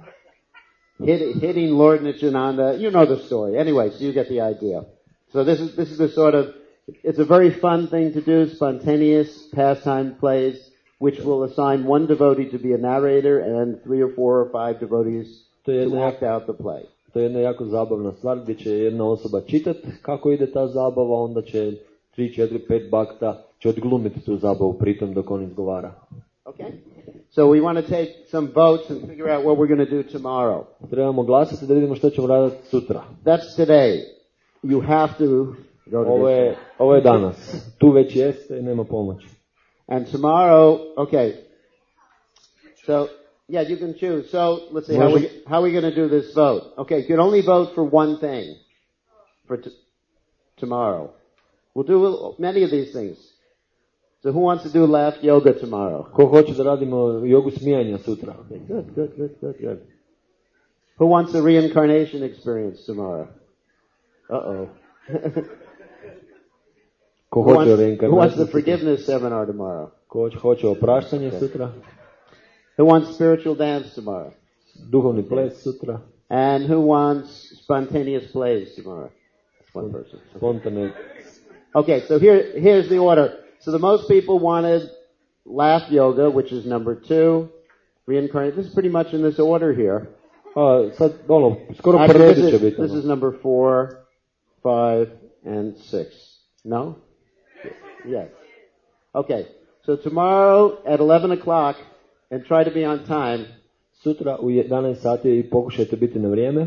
Hit, hitting Lord Nityananda. You know the story. Anyway, so you get the idea. So this is this is the sort of, it's a very fun thing to do, spontaneous pastime plays, which will assign one devotee to be a narrator and three or four or five devotees to, to act out the play. To je jedna jako zabavna stvar gdje će jedna osoba čitati kako ide ta zabava, onda će tri, četiri, pet bakta će odglumiti tu zabavu pritom dok on izgovara. Okay. So we want to take some votes and figure out what we're going to do tomorrow. Trebamo glasati da vidimo što ćemo raditi sutra. That's today. You have to go to Ovo je, ovo je danas. Tu već jeste i nema pomoći. And tomorrow, okay. So, yeah, you can choose. So, let's see, how we, how are we going to do this vote? Okay, you can only vote for one thing for t- tomorrow. We'll do many of these things. So who wants to do laugh yoga tomorrow? Ko hoće da radimo jogu smijanja sutra? Okay, good, good, good, good, good. Who wants a reincarnation experience tomorrow? Uh-oh. Ko who, hoće wants, who wants the sutra? forgiveness seminar tomorrow? Ko hoće opraštanje sutra? Who wants spiritual dance tomorrow? Duhovni ples sutra? And who wants spontaneous plays tomorrow? That's one person. Spontane. Okay, so here, here's the order. So the most people wanted laugh yoga, which is number two. Reincarnate. This is pretty much in this order here. A, sad, ono, skoro Actually, prvi this, će is, biti. this is number four, five, and six. No? Yes. Okay. So tomorrow at eleven o'clock, and try to be on time. Sutra u jedanaest sati i pokušajte biti na vrijeme.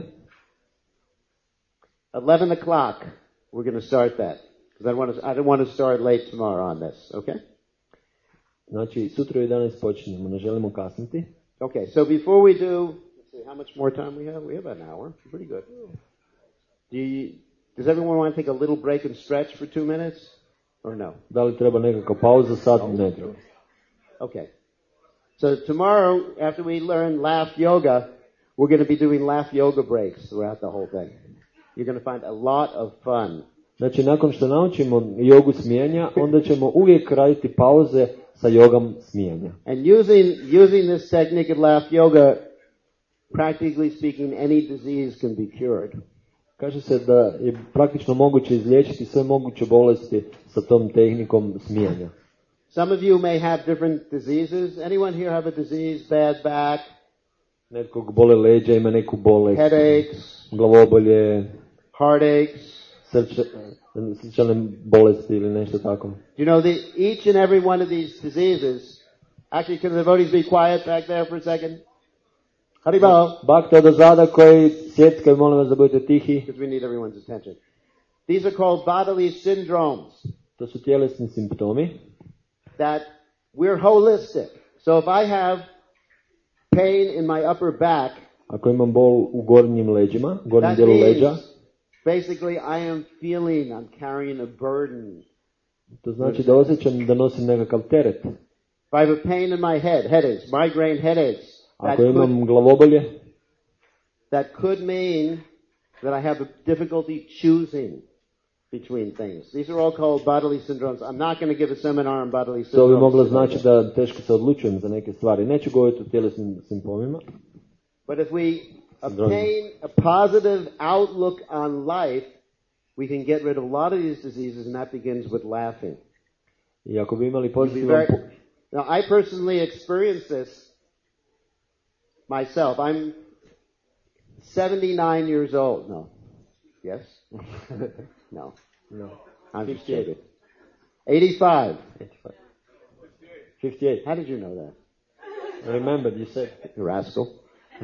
eleven o'clock, we're going to start that. Because I, want to, I don't want to start late tomorrow on this, okay? Znači, sutra u jedanaest počinjemo, ne želimo kasniti. Okay, so before we do, let's see, how much more time we have? We have an hour. Pretty good. Do you, does everyone want to take a little break and stretch for two minutes? Or no? Da li treba nekakva pauza, sad ne treba. Okay. So tomorrow, after we learn laugh yoga, we're going to be doing laugh yoga breaks throughout the whole thing. You're going to find a lot of fun. Znači, nakon što naučimo jogu smijanja, onda ćemo uvijek raditi pauze sa jogom smijanja. And using, using this technique of laugh yoga, practically speaking, any disease can be cured. Kaže se da je praktično moguće izliječiti sve moguće bolesti sa tom tehnikom smijanja. Some of you may have different diseases. Anyone here have a disease, bad back? Nekog bole leđa, ima neku bolest, headaches, glavobolje, heartaches, srce, srčane bolesti ili nešto tako. You know, the, each and every one of these diseases, actually, can the devotees be quiet back there for a second? Haribol. Bhakta odozada koji sjetkaju, molim vas da budete tihi. Because we need everyone's attention. These are called bodily syndromes. To su tjelesni simptomi. That we're holistic. So if I have pain in my upper back, ako imam bol u gornjim leđima, gornjem dijelu leđa, basically I am feeling I'm carrying a burden. To znači da osjećam da nosim nekakav teret. If I have a pain in my head, headaches, migraine headaches, ako imam glavobolje, that could mean that I have a difficulty choosing between things. These are all called bodily syndromes. I'm not going to give a seminar on bodily syndromes. To bi moglo znači da teško se odlučujem za neke stvari. Neću govoriti o tjelesnim simptomima. But if we obtain a positive outlook on life, we can get rid of a lot of these diseases, and that begins with laughing. I ako bi imali pozitivan... Now, I personally experienced this myself. I'm seventy-nine years old. No. Yes? No. No. I'm fifty-eight. eighty-five. eighty-five. fifty-eight. How did you know that? I remembered, you said. You rascal. Uh...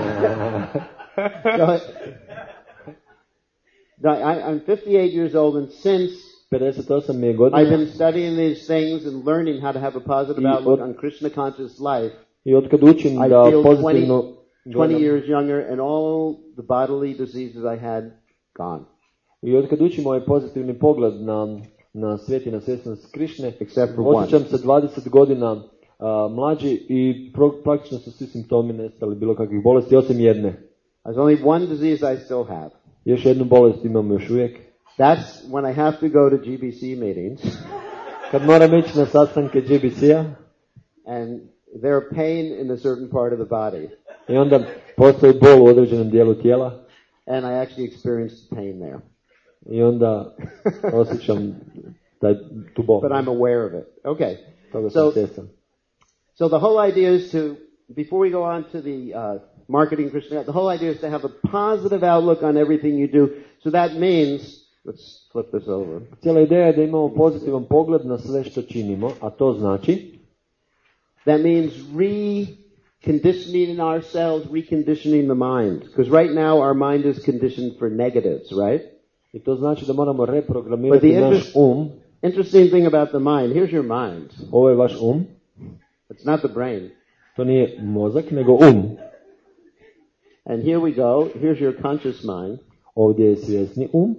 no, I, I'm fifty-eight years old, and since I've been studying these things and learning how to have a positive outlook on Krishna conscious life, I otkad učim I da feel pozitivno twenty, twenty years younger, and all the bodily diseases I had, gone. I otkad učim ovaj pozitivni pogled na, na svijet i na svjesnost Krišne, osjećam se dvadeset godina uh, mlađi i pro, praktično su svi simptomi nestali, bilo kakvih bolesti, osim jedne. There's only one disease I still have. Još jednu bolest imam još uvijek. That's when I have to go to G B C meetings. Kad moram ići na sastanke G B C-a. And there's pain in a certain part of the body. I onda postoji bol u određenom dijelu tijela. And I actually experienced pain there. I onda osjećam taj, tu bol. But I'm aware of it. Okay. Toga so, sam svjestan. So the whole idea is to, before we go on to the uh, marketing Krishna, the whole idea is to have a positive outlook on everything you do. So that means, let's flip this over. Cijela ideja je da imamo pozitivan pogled na sve što činimo, a to znači that means reconditioning ourselves, reconditioning the mind. Because right now our mind is conditioned for negatives, right? I to znači da moramo reprogramirati naš um. Interesting thing about the mind, here's your mind. Ovo je vaš um. It's not the brain. To nije mozak, nego um. And here we go. Here's your conscious mind. Ovdje je svjesni um.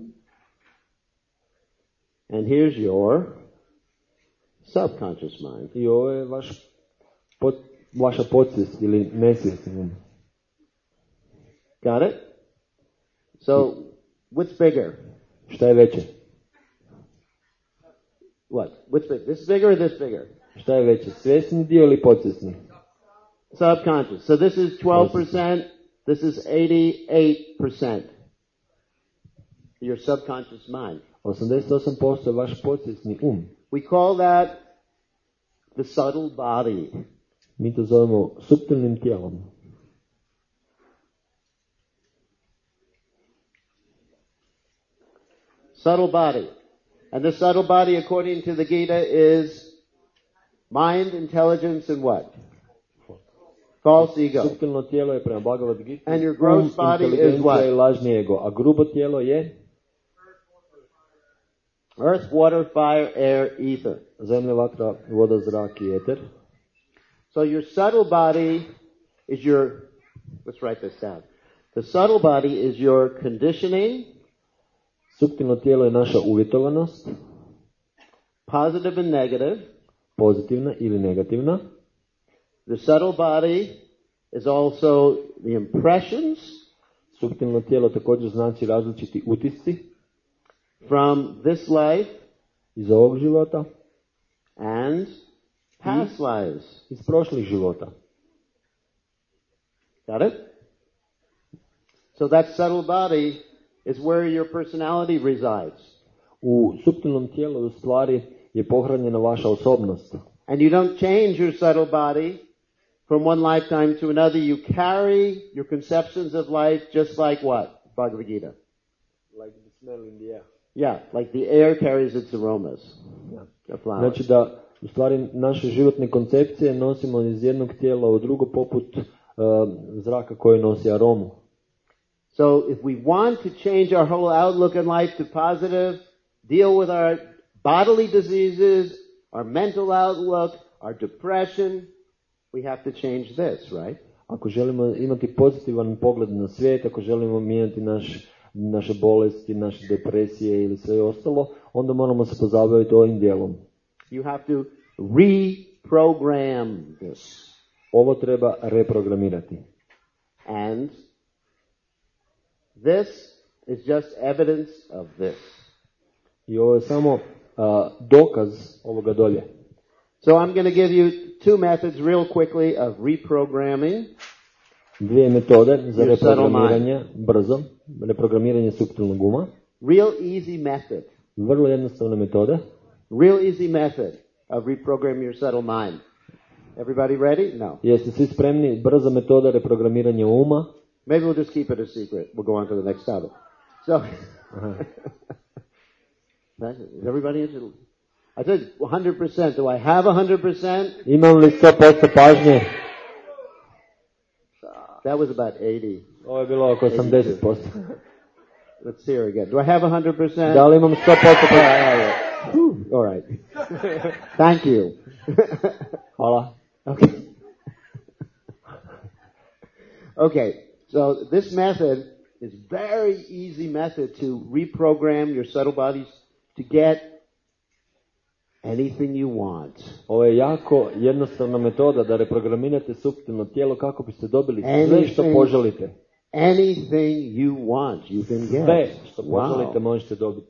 And here's your subconscious mind. I ovo je vaš, pot, vaša podsvijest ili nesvjesni um. Got it? So, what's bigger? Šta je veće? What? What's bigger? This bigger or this bigger? Šta je veće? Svjesni dio ili podsvjesni? Subconscious. So this is twelve percent. This is eighty-eight percent. Your subconscious mind. osamdeset osam posto je vaš podsvjesni um. We call that the subtle body. Mi to zovemo suptilnim tijelom. Subtle body. And the subtle body, according to the Gita, is mind, intelligence, and what? False ego. Suptilno tijelo je prema Bhagavad Gita. And your gross body is what? I lažni ego. A grubo tijelo je? Earth, water, fire, air, ether. Zemlja, vatra, voda, zrak i eter. So your subtle body is your, let's write this down. The subtle body is your conditioning. Suptilno tijelo je naša uvjetovanost. Positive and negative. Pozitivna ili negativna. The subtle body is also the impressions. Suptilno tijelo također znači različiti utisci. From this life. Iz ovog života. And past lives. Iz prošlih života. Got it? So that subtle body is where your personality resides. U suptilnom tijelu u stvari je pohranjena vaša osobnost. And you don't change your subtle body from one lifetime to another. You carry your conceptions of life just like what? Bhagavad Gita. Like the smell in the air. Yeah, like the air carries its aromas. Yeah. The flowers. Znači da u stvari naše životne koncepcije nosimo iz jednog tijela u drugo poput uh, zraka koji nosi aromu. So if we want to change our whole outlook in life to positive, deal with our bodily diseases, our mental outlook, our depression, we have to change this, right? Ako želimo imati pozitivan pogled na svijet, ako želimo mijenjati naš, naše bolesti, naše depresije ili sve ostalo, onda moramo se pozabaviti ovim dijelom. You have to reprogram this. Ovo treba reprogramirati. And this is just evidence of this. I ovo je samo uh, dokaz ovoga dolje. So I'm going to give you two methods real quickly of reprogramming. Dvije metode za Your subtle reprogramiranje, brzo, reprogramiranje suptilnog uma. Real easy method. Vrlo jednostavne metode. Real easy method of reprogramming your subtle mind. Everybody ready? No. Jeste svi spremni? Brza metoda reprogramiranja uma. Maybe we'll just keep it a secret. We'll go on to the next topic. So, is everybody interested? I said one hundred percent. Do I have one hundred percent? Imam li sto posto pažnje? That was about eighty. Ovo je bilo oko osamdeset posto. Let's hear again. Do I have one hundred percent? Da li imam sto posto pažnje? All right. Thank you. Hvala. Okay. Okay. So this method is very easy method to reprogram your subtle bodies to get anything you want. Ovo je jako jednostavna metoda da reprogramirate suptilno tijelo kako biste dobili sve što poželite. Anything you want, you can get. Sve što poželite Wow. možete dobiti.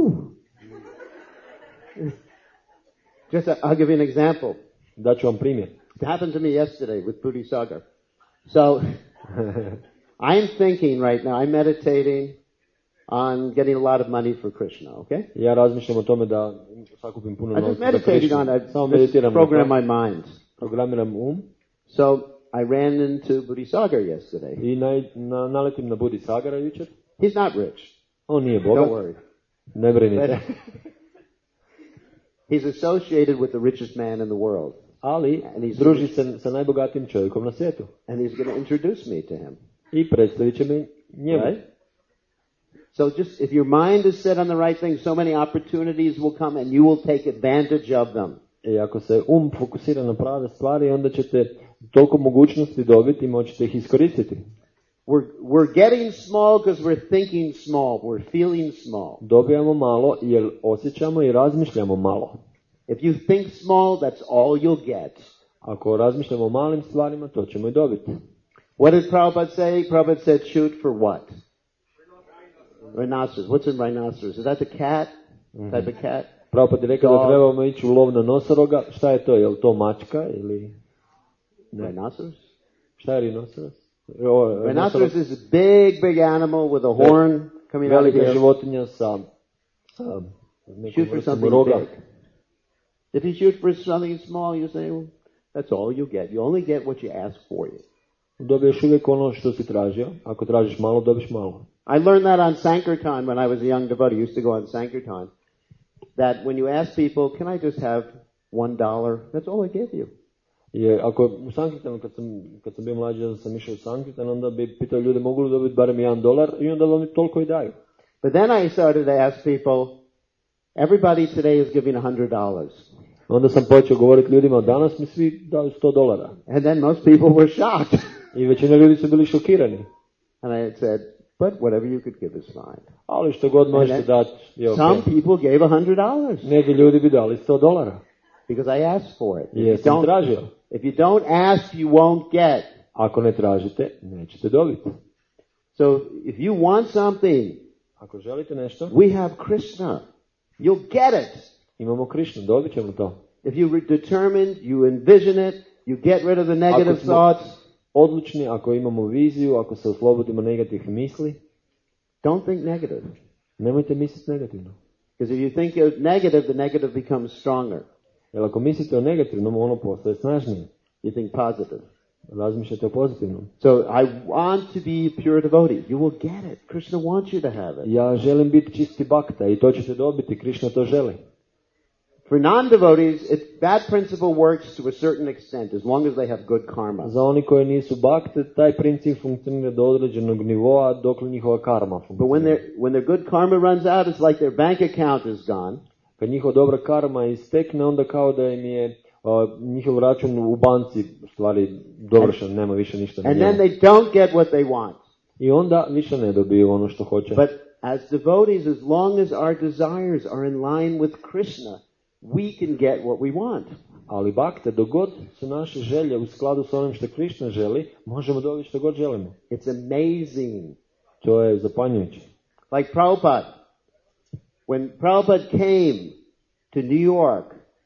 Just a, I'll give you an example. Daću vam primjer. It happened to me yesterday with Buddhi Sagar. So I'm thinking right now, I'm meditating on getting a lot of money for Krishna, okay? Ja razmišljam o tome da sakupim puno I just novca za meditated on Krishnu. it. Samo Just meditiram na program to. my mind. Programiram um So I ran into Buddhi Sagar yesterday. i naj, na, naletim na Buddhi Sagara jučer. He's not rich. On nije Don't bogat. worry. Ne brinite. But he's associated with the richest man in the world. Ali And he's- druži se sa najbogatijim čovjekom na svijetu. And he's going to introduce me to him. I predstavit će me njemu. Right? So just, if your mind is set on the right thing, so many opportunities will come and you will take advantage of them. I ako se um fokusira na prave stvari, onda ćete toliko mogućnosti dobiti i moćete ih iskoristiti. We're, we're getting small because we're thinking small. We're feeling small. Dobijamo malo jer osjećamo i razmišljamo malo. If you think small, that's all you'll get. Ako razmišljamo o malim stvarima, to ćemo i dobiti. What did Prabhupada say? Prabhupada said, shoot for what? Rhinoceros. What's in rhinoceros? Is that the cat? Type of cat? Prabhupada je rekao da Dog. trebamo ići u lov na nosoroga. Šta je to? Je li to mačka ili... Ne. Rhinoceros? Šta je rinoceros? O, Rhinoceros is a big, big animal with a horn coming out of Velika here. životinja sa... sa nekom Shoot for vrstom something roga. big. If you shoot for something small, you say, well, that's all you get. You only get what you ask for. You. Dobiješ uvijek ono što si tražio. Ako tražiš malo, dobiš malo. I learned that on Sankirtan when I was a young devotee. I used to go on Sankirtan. That when you ask people, can I just have one dollar? That's all I give you. Je, ako u Sankirtanu, kad sam, kad sam bio mlađi, da sam išao u Sankirtan, onda bi pitao ljude mogu li dobiti barem jedan dolar i onda vam toliko i daju. But then I started to ask people, everybody today is giving a hundred dollars. Onda sam počeo govoriti ljudima, danas mi svi daju sto dolara. And then most people were shocked. I većina ljudi su bili šokirani. And I said, but whatever you could give is fine. Ali što god možete dati je ok. Some people gave a hundred dollars Neki ljudi bi dali sto dolara. because I asked for it. If you Jesam don't, tražio. if you don't ask, you won't get. Ako ne tražite, nećete dobiti. So if you want something, Ako želite nešto, we have Krishna. You'll get it. imamo Krišnu, dobit ćemo to. If you re- determined, you envision it, you get rid of the negative Ako smo thoughts, odlučni, ako imamo viziju, ako se oslobodimo negativnih misli, Don't think negative. Nemojte misliti negativno. Because if you think of negative, the negative becomes stronger. Jer ako mislite o negativnom, ono postaje snažnije. You think positive. Razmišljate o pozitivnom. So I want to be a pure devotee. You will get it. Krishna wants you to have it. Ja želim biti čisti bhakta i to ćete dobiti. Krishna to želi. For non-devotees, it, that principle works to a certain extent as long as they have good karma. Za oni koji nisu bhakte, taj princip funkcionira do određenog nivoa dok li njihova karma But when funkcionira. their when their good karma runs out, it's like their bank account is gone. Kad njihova dobra karma istekne, onda kao da im je uh, njihov račun u banci u stvari dovršen, nema više ništa na And then njemu. they don't get what they want. I onda više ne dobiju ono što hoće. But as devotees, as long as our desires are in line with Krishna, we can get what we want. Ali bhakte, dok god su naše želje u skladu s onim što Krishna želi, možemo dobiti što god želimo. It's amazing. To je zapanjujuće. Like Prabhupada. When Prabhupada came to New York,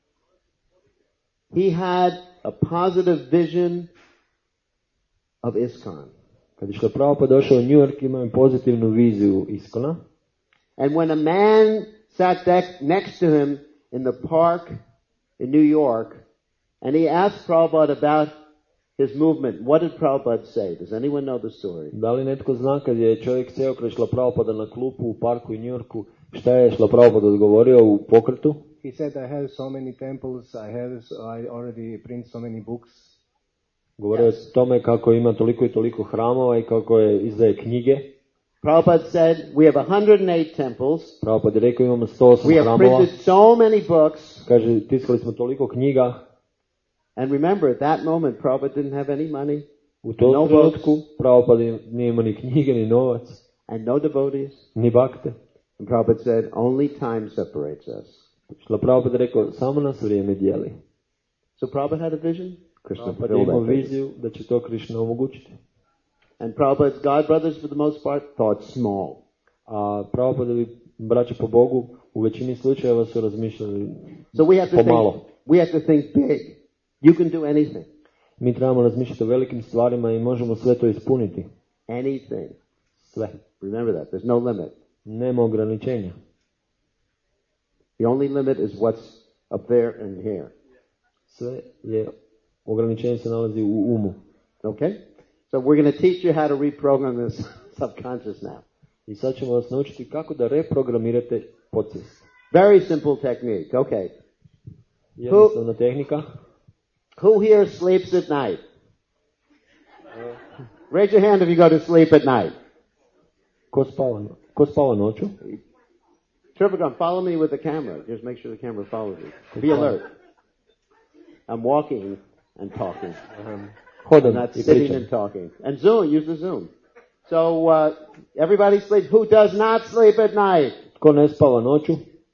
he had a positive vision of ISKCON. Kad je što Prabhupada došao u New York, imao je pozitivnu viziju Iskona. And when a man sat dec- next to him in the park in New York, and he asked Prabhupada about his movement, what did Prabhupada say? Does anyone know the story? Da li netko zna kad je čovjek sjeo kraj Šla Prabhupada na klupu u parku u New Yorku, šta je Šla Prabhupada odgovorio u pokretu? He said, I have so many temples, I have, I already print so many books. Govorio je o tome kako ima toliko i toliko hramova i kako je izdaje knjige. Prabhupada said, we have one hundred eight temples. Prabhupada je rekao imamo sto osam We have hramova. printed so many books. Kaže, tiskali smo toliko knjiga. And remember, at that moment, Prabhupada didn't have any money, U tom No trenutku Prabhupada nije imao ni knjige, ni novac, and no devotees. ni bakte. And Prabhupada said, only time separates us. Šla Prabhupada je rekao, samo nas vrijeme dijeli. So Prabhupada had a vision. Krishna Prabhupada je fulfilled imao that vision. viziju da će to Krishna omogućiti. And Prabhupada's God brothers, for the most part, thought small. A Prabhupada, braća po Bogu, u većini slučajeva su razmišljali So we have to think, pomalo. we have to think big. You can do anything. Mi trebamo razmišljati o velikim stvarima i možemo sve to ispuniti. Anything. Sve. Remember that. There's no limit. Nema ograničenja. The only limit is what's up there and here. Sve je, ograničenje se nalazi u umu. Okay? So we're going to teach you how to reprogram this subconscious now. I sad ćemo vas naučiti kako da reprogramirate podsvijest. Very simple technique. Okay. Jednostavna tehnika. Who here sleeps at night? Raise your hand if you go to sleep at night. Ko spava, ko spava noću? Trivikram, follow me with the camera. Just make sure the camera follows you. Be alert. I'm walking and talking. I'm Hodam not i sitting pričam. and talking. And Zoom, use the Zoom. So, uh, everybody sleeps. Who does not sleep at night? Tko ne spava noću?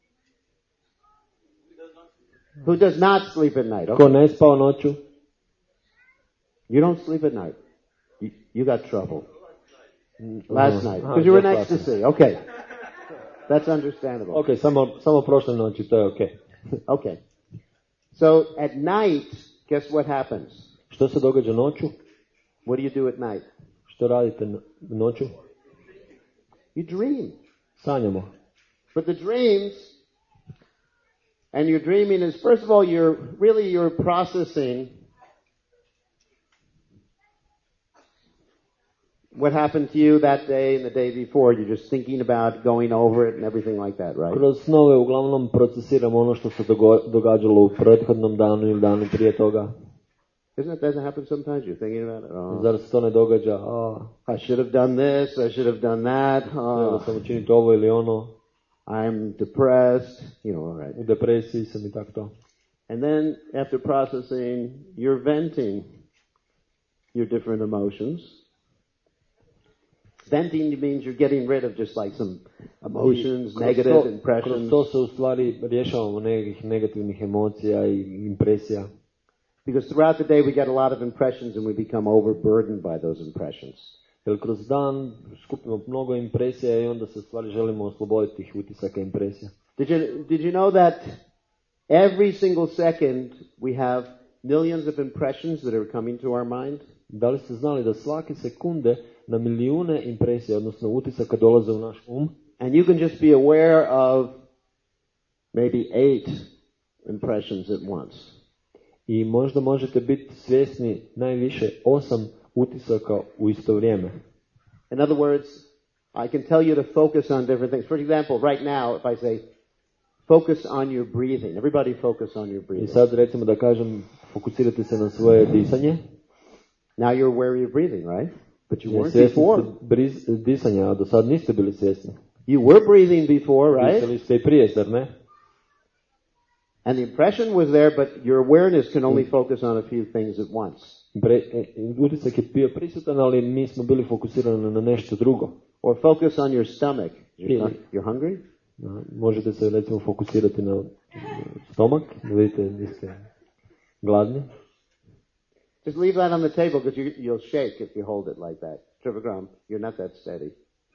Who does not sleep at night? Tko Okay. ne spava noću? You don't sleep at night. You, you got trouble. Last Aha, night. aha, Because you were in just last night. ecstasy. Okay. That's understandable. Ok, samo, samo prošle noći, to je ok. Okay. So, at night, guess what happens? Što se događa noću? What do you do at night? Što radite no- noću? You dream. Sanjamo. But the dreams, and your dreaming is, first of all, you're really, you're processing what happened to you that day and the day before. You're just thinking about going over it and everything like that, right? Kroz snove uglavnom procesiramo ono što se dogo- događalo u prethodnom danu ili danu prije toga. Isn't it, doesn't happen sometimes? You're thinking about it. Oh, Zar se to ne događa? A, I should have done this. I should have done that. trebao Oh, sam učiniti ovo ili ono. I'm depressed. You know, all right. U depresiji sam i tako to. And then after processing, you're venting your different emotions. Venting means you're getting rid of just like some emotions, Kroz negative to- Kroz impressions. to se u stvari rješavamo nekih negativnih emocija i impresija. Because throughout the day we get a lot of impressions and we become overburdened by those impressions. Jer kroz dan skupimo mnogo impresija i onda se u stvari želimo osloboditi tih utisaka i impresija. Did you, did you know that every single second we have millions of impressions that are coming to our mind? Da li ste znali da svake sekunde na milijune impresija, odnosno utisaka dolaze u naš um? And you can just be aware of maybe eight impressions at once. I možda možete biti svjesni najviše osam utisaka u isto vrijeme. In other words, I can tell you to focus on different things. For example, right now, if I say, focus on your breathing. Everybody focus on your I breathing. sad recimo da kažem, fokusirajte se na svoje disanje. Now you're aware of your breathing, right? But you Jer weren't svjesni before. ste briz- disanja, a do sad niste bili svjesni. You were breathing before, right? Disali ste i prije, zar ne? And the impression was there, but your awareness can only focus on a few things at once. Bre, e, utisak je bio prisutan, ali mi smo bili fokusirani na nešto drugo. Or focus on your stomach. You're, Ili- you're hungry? Da, možete se recimo fokusirati na stomak, da vidite da ste gladni. Just leave that on the table because you, you'll shake if you hold it like that. Trivigram, you're not that steady.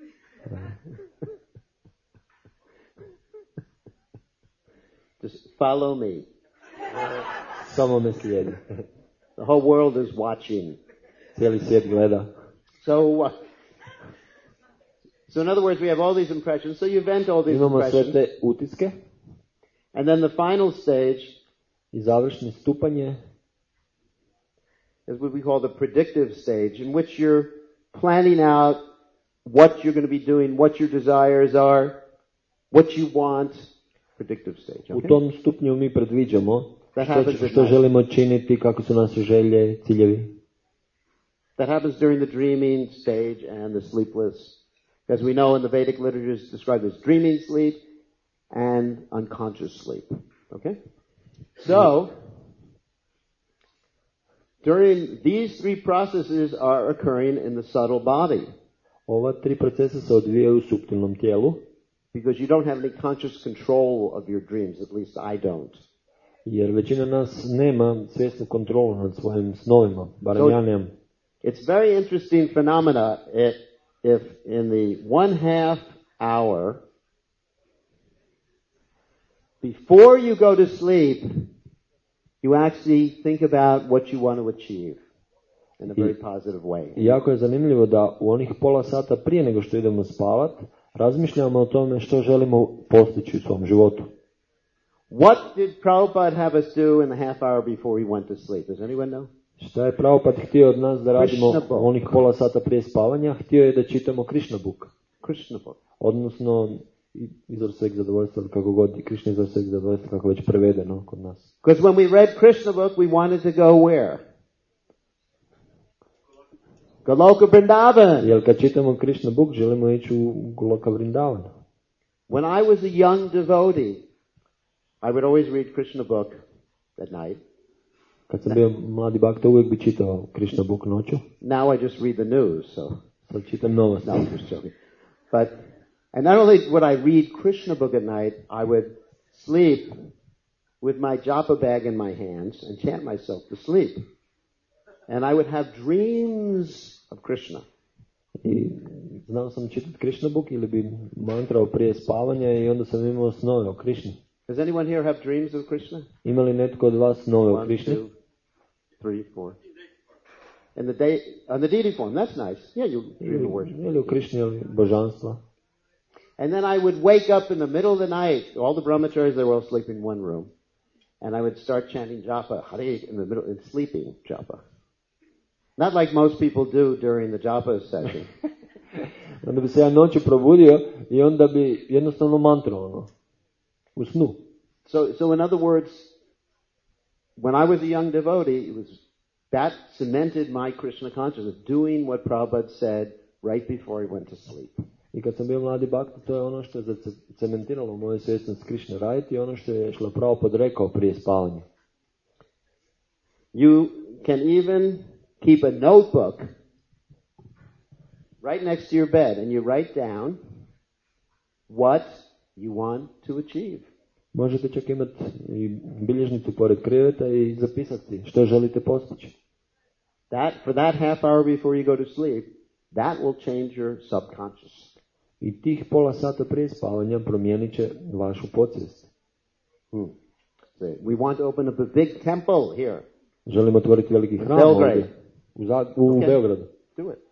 Just follow me. Samo me slijedi. The whole world is watching. Cijeli svijet gleda. So, uh, so in other words, we have all these impressions. So you vent all these Imamo sve impressions. te utiske And then the final stage i završni stupanj je is what we call the predictive stage, in which you're planning out what you're going to be doing, what your desires are, what you want. Predictive stage. u Okay? tom stupnju mi predviđamo That što, happens će- at što night. želimo činiti, kako su naše želje, ciljevi. That happens during the dreaming stage and the sleepless. As we know in the Vedic literature, it's described as dreaming sleep and unconscious sleep. Okay? So, during these three processes are occurring in the subtle body. Ova tri procesa se odvijaju u suptilnom tijelu, Because you don't have any conscious control of your dreams, at least I don't. jer većina nas nema svjesnu kontrolu nad svojim snovima, barem So- ja nemam. It's very interesting phenomena if, if in the one half hour before you go to sleep, you actually think about what you want to achieve in a very positive way. I jako je zanimljivo da u onih pola sata prije nego što idemo spavat, razmišljamo o tome što želimo postići u svom životu. What did Prabhupada have us do in the half hour before we went to sleep? Does anyone know? Šta je Prabhupada htio od nas da radimo Krishna book. onih pola sata prije spavanja? Htio je da čitamo Krishna book, Krishna book. odnosno i- izvor sveg zadovoljstva, ili kako god, Krishna izvor sveg zadovoljstva, kako već prevedeno kod nas. Because when we read Krishna book, we wanted to go where? Goloka Vrindavan. Jer kad čitamo Krishna book, želimo ići u Goloka Vrindavan. When I was a young devotee, I would always read Krishna book at night. Kad sam bio mladi bakta, uvijek bi čitao Krishna book noću. Now I just read the news, so Sad čitam novosti. no, I'm just joking. But and not only would I read Krishna book at night, I would sleep with my japa bag in my hands and chant myself to sleep. And I would have dreams of Krishna. I znao sam čitati Krishna book ili bi mantrao prije spavanja i onda sam imao snove o Krishni. Does anyone here have dreams of Krishna? Ima li netko od vas snove o One, Krishni? two, three, four. In the day, on the deity form, that's nice. Yeah, you dream of worship. Ili o Krishni ili božanstva. And then I would wake up in the middle of the night. All the brahmacharis, they were all sleeping in one room. And I would start chanting japa, Hare, in the middle, in sleeping japa. Not like most people do during the japa session. Onda bi se ja noću probudio i onda bi jednostavno mantrao ono, u snu. So, so in other words, when I was a young devotee, it was, that cemented my Krishna consciousness, doing what Prabhupada said right before he went to sleep. I kad sam bio mladi bakta, to je ono što je cementiralo u moju svjesnost Krishna raditi i ono što je Šla Prabhupada rekao prije spavanja. You can even keep a notebook right next to your bed and you write down what you want to achieve. Možete čak imati i bilježnicu pored kreveta i zapisati što želite postići. That, for that half hour before you go to sleep, that will change your subconscious. I tih pola sata prije spavanja promijenit će vašu podsvijest. Hmm. We want to open up a big temple here. Želimo otvoriti veliki hram Belgrade. ovdje U, Zag- u Okay. Beogradu. Do it.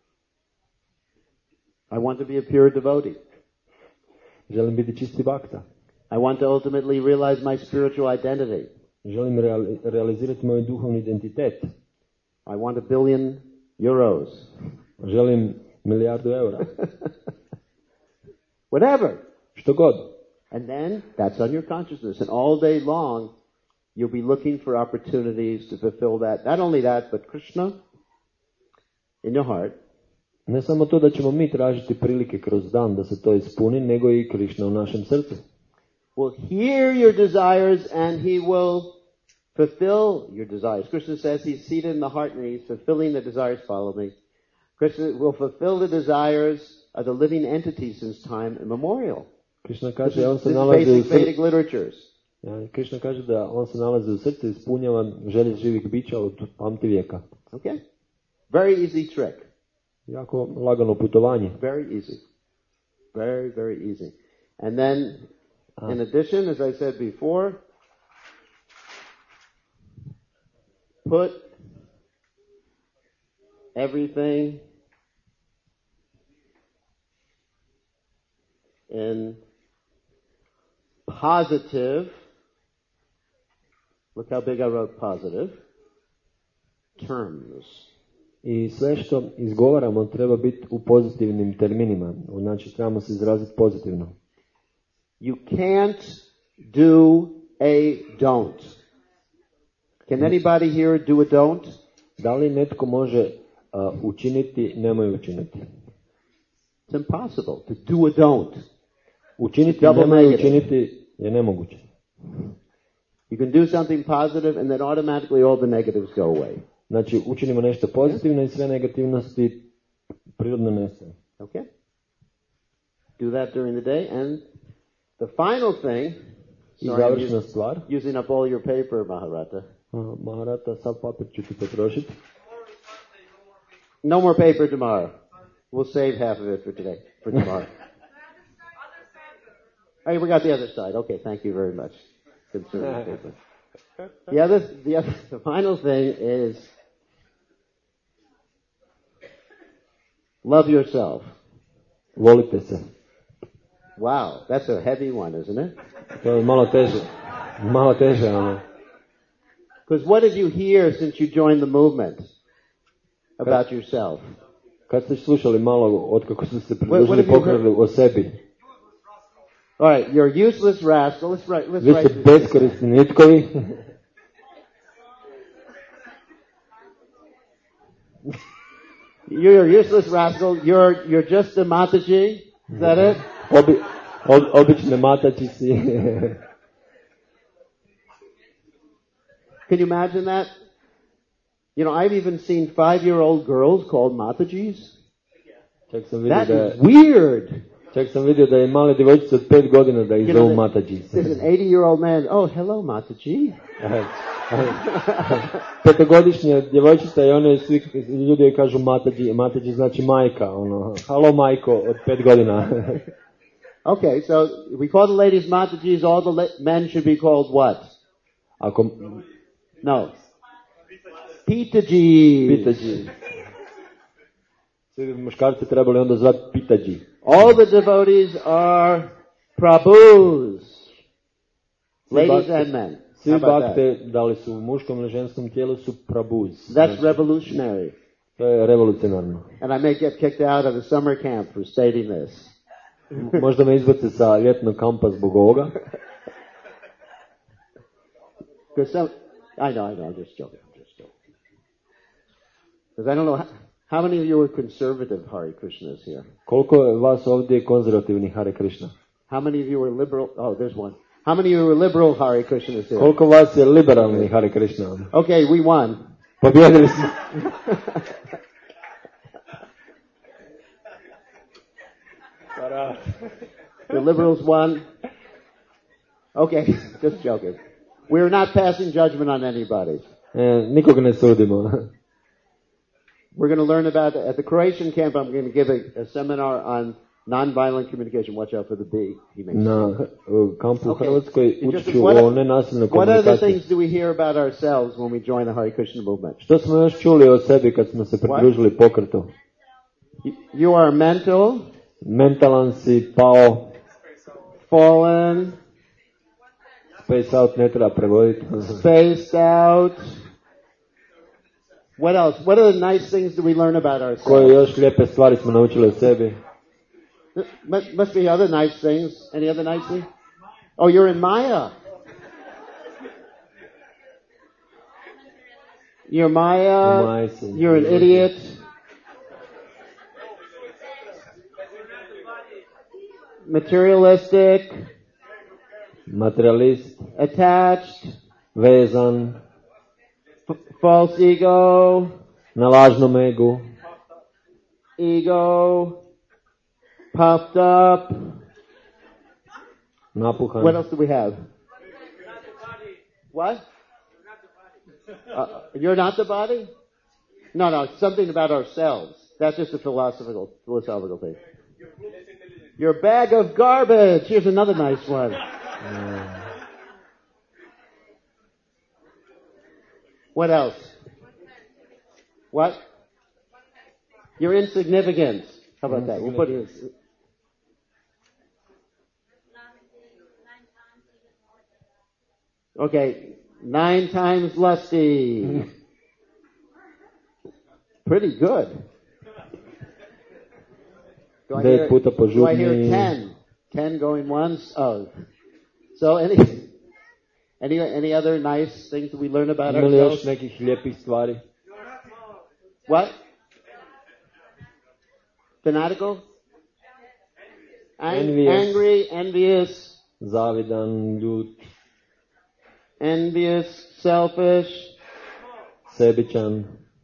I want to be a pure devotee. Želim biti čisti bakta. I want to ultimately realize my spiritual identity. Želim reali- realizirati moj duhovni identitet. I want a billion euros. Želim milijardu eura. Whatever. Što god. And then that's on your consciousness. And all day long, you'll be looking for opportunities to fulfill that. Not only that, but Krishna in your heart. Ne samo to da ćemo mi tražiti prilike kroz dan da se to ispuni, nego i Krišna u našem srcu. Will hear your desires and he will fulfill your desires. Krishna says he's seated in the heart and he's fulfilling the desires. Follow me. Krishna will fulfill the desires of the living entities since time immemorial. Krišna This kaže, is, on this se is nalazi u basic Vedic srcu. literatures. Ja, Krišna kaže da on se nalazi u srcu i ispunjava želje živih bića od pamtivijeka. Okay? Very easy trick. Jako lagano putovanje. Very easy. Very, very easy. And then, Ah. in addition, as I said before, put everything in positive, look how big I wrote positive, terms. I sve što izgovaramo treba biti u pozitivnim terminima. Znači trebamo se izraziti pozitivno. You can't do a don't. Can anybody here do a don't? Da li netko može uh, učiniti, nemoj učiniti? It's impossible to do a don't. Učiniti, Double nemoj negative. učiniti je nemoguće. You can do something positive and then automatically all the negatives go away. Znači učinimo nešto pozitivno i sve negativnosti prirodno nestaju. Okay? Do that during the day. And the final thing, I sorry, I'm završna us- stvar, using up all your paper, Maharata. uh, Maharata, sav papir ću ti potrošiti. No more paper tomorrow. We'll save half of it for today, for tomorrow. Hey, we got the other side. Okay, thank you very much. Conservative paper. The other, the other, the final thing is love yourself. Volite se. Wow, that's a heavy one, isn't it? To je malo teže. Malo teže, ono. Because what did you hear since you joined the movement about yourself? Kad ste slušali malo od kako ste se what pridružili have you pokretu o sebi? All right, you're a useless rascal. Let's write. Let's Vi write ste this. beskorisni nitkovi. You're a useless rascal. You're you're just a Mataji. Is that it? Obi, ob, obične matači si. Can you imagine that? You know, I've even seen five-year-old girls called Matajis. Čak sam vidio That da je, is weird. čak sam vidio da je male djevojčice od pet godina da ih You zovu know, matađi. there's an eighty-year-old man. Oh, hello, Mataji. Petogodišnja djevojčica i one svi ljudi joj kažu matađi, matađi znači majka, ono, halo majko od pet godina. Okay, so we call the ladies Matajis. All the la- men should be called what? Ako No. Pitajis. pitađi, svi muškarci trebali onda zvati pitađi. All the devotees are Prabhus. Ladies and men. Svi How about that? bakte, da li su u muškom ili ženskom tijelu, su prabuz. That's revolutionary. To je revolucionarno. And I may get kicked out of the summer camp for stating this. Možda me izbace sa ljetnog kampa zbog ovoga. Because some, I know, I know, I'm just joking, I'm just joking. Because I don't know, how, how many of you are conservative Hare Krishnas here? Koliko je vas ovdje konzervativni Hare Krishna? How many of you are liberal? Oh, there's one. How many of you are liberal Hare Krishnas here? Koliko vas je liberalni Hare Krishna? Okay, we won. Pobjedili smo. The liberals won. Okay, just joking. We're not passing judgment on anybody. E, nikog ne sudimo. We're going to learn about, at the Croatian camp, I'm going to give a, a seminar on Non-violent communication. Watch out for the B. He makes Na uh, kampu u Okay. Hrvatskoj It just- učit ću what- o nenasilnoj What other komunikaciji. things do we hear about ourselves when we join the Hare Krishna movement? Što smo još čuli o sebi kad smo se pridružili pokretu? You- You are mental, Mentalan si, pao, fallen, space out ne treba prevoditi. spaced out. What else? What other nice things do we learn about Koje ourselves? još lijepe stvari smo naučili o sebi? Must, must be other nice things. Any other nice things? Oh, you're in Maya. You're Maya. Maya si. You're an idiot. Materialistic. Materialist, Attached. vezan, F- false ego. na lažnom egu, Ego. Puffed up. napuhan. What else do we have? What? Uh, you're not the body? No, no, it's something about ourselves. That's just a philosophical, philosophical thing. You're a bag of garbage. Here's another nice one. What else? What? You're insignificant. How about that? We'll put it. Okay, nine times lusty. Pretty good. Do I Devet hear, puta do I hear požudniji. ten? Ten going once? Oh. So any, any, any other nice things that we learn about Ima li još ourselves? nekih lijepih stvari? What? Fanatical? Ang- Envious. Angry, envious, Zavidan, ljut, envious, selfish. sebičan,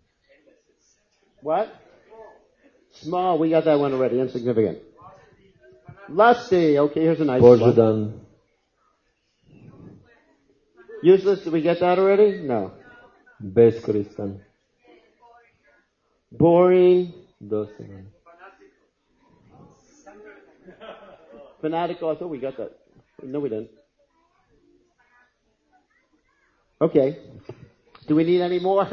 What? Small, we got that one already, insignificant. Lusty, okay, here's a nice one. požudan, Useless, did we get that already? No. beskoristan, Boring, dosadan. fanatical, I thought we got that. No, we didn't. Okay. Do we need any more?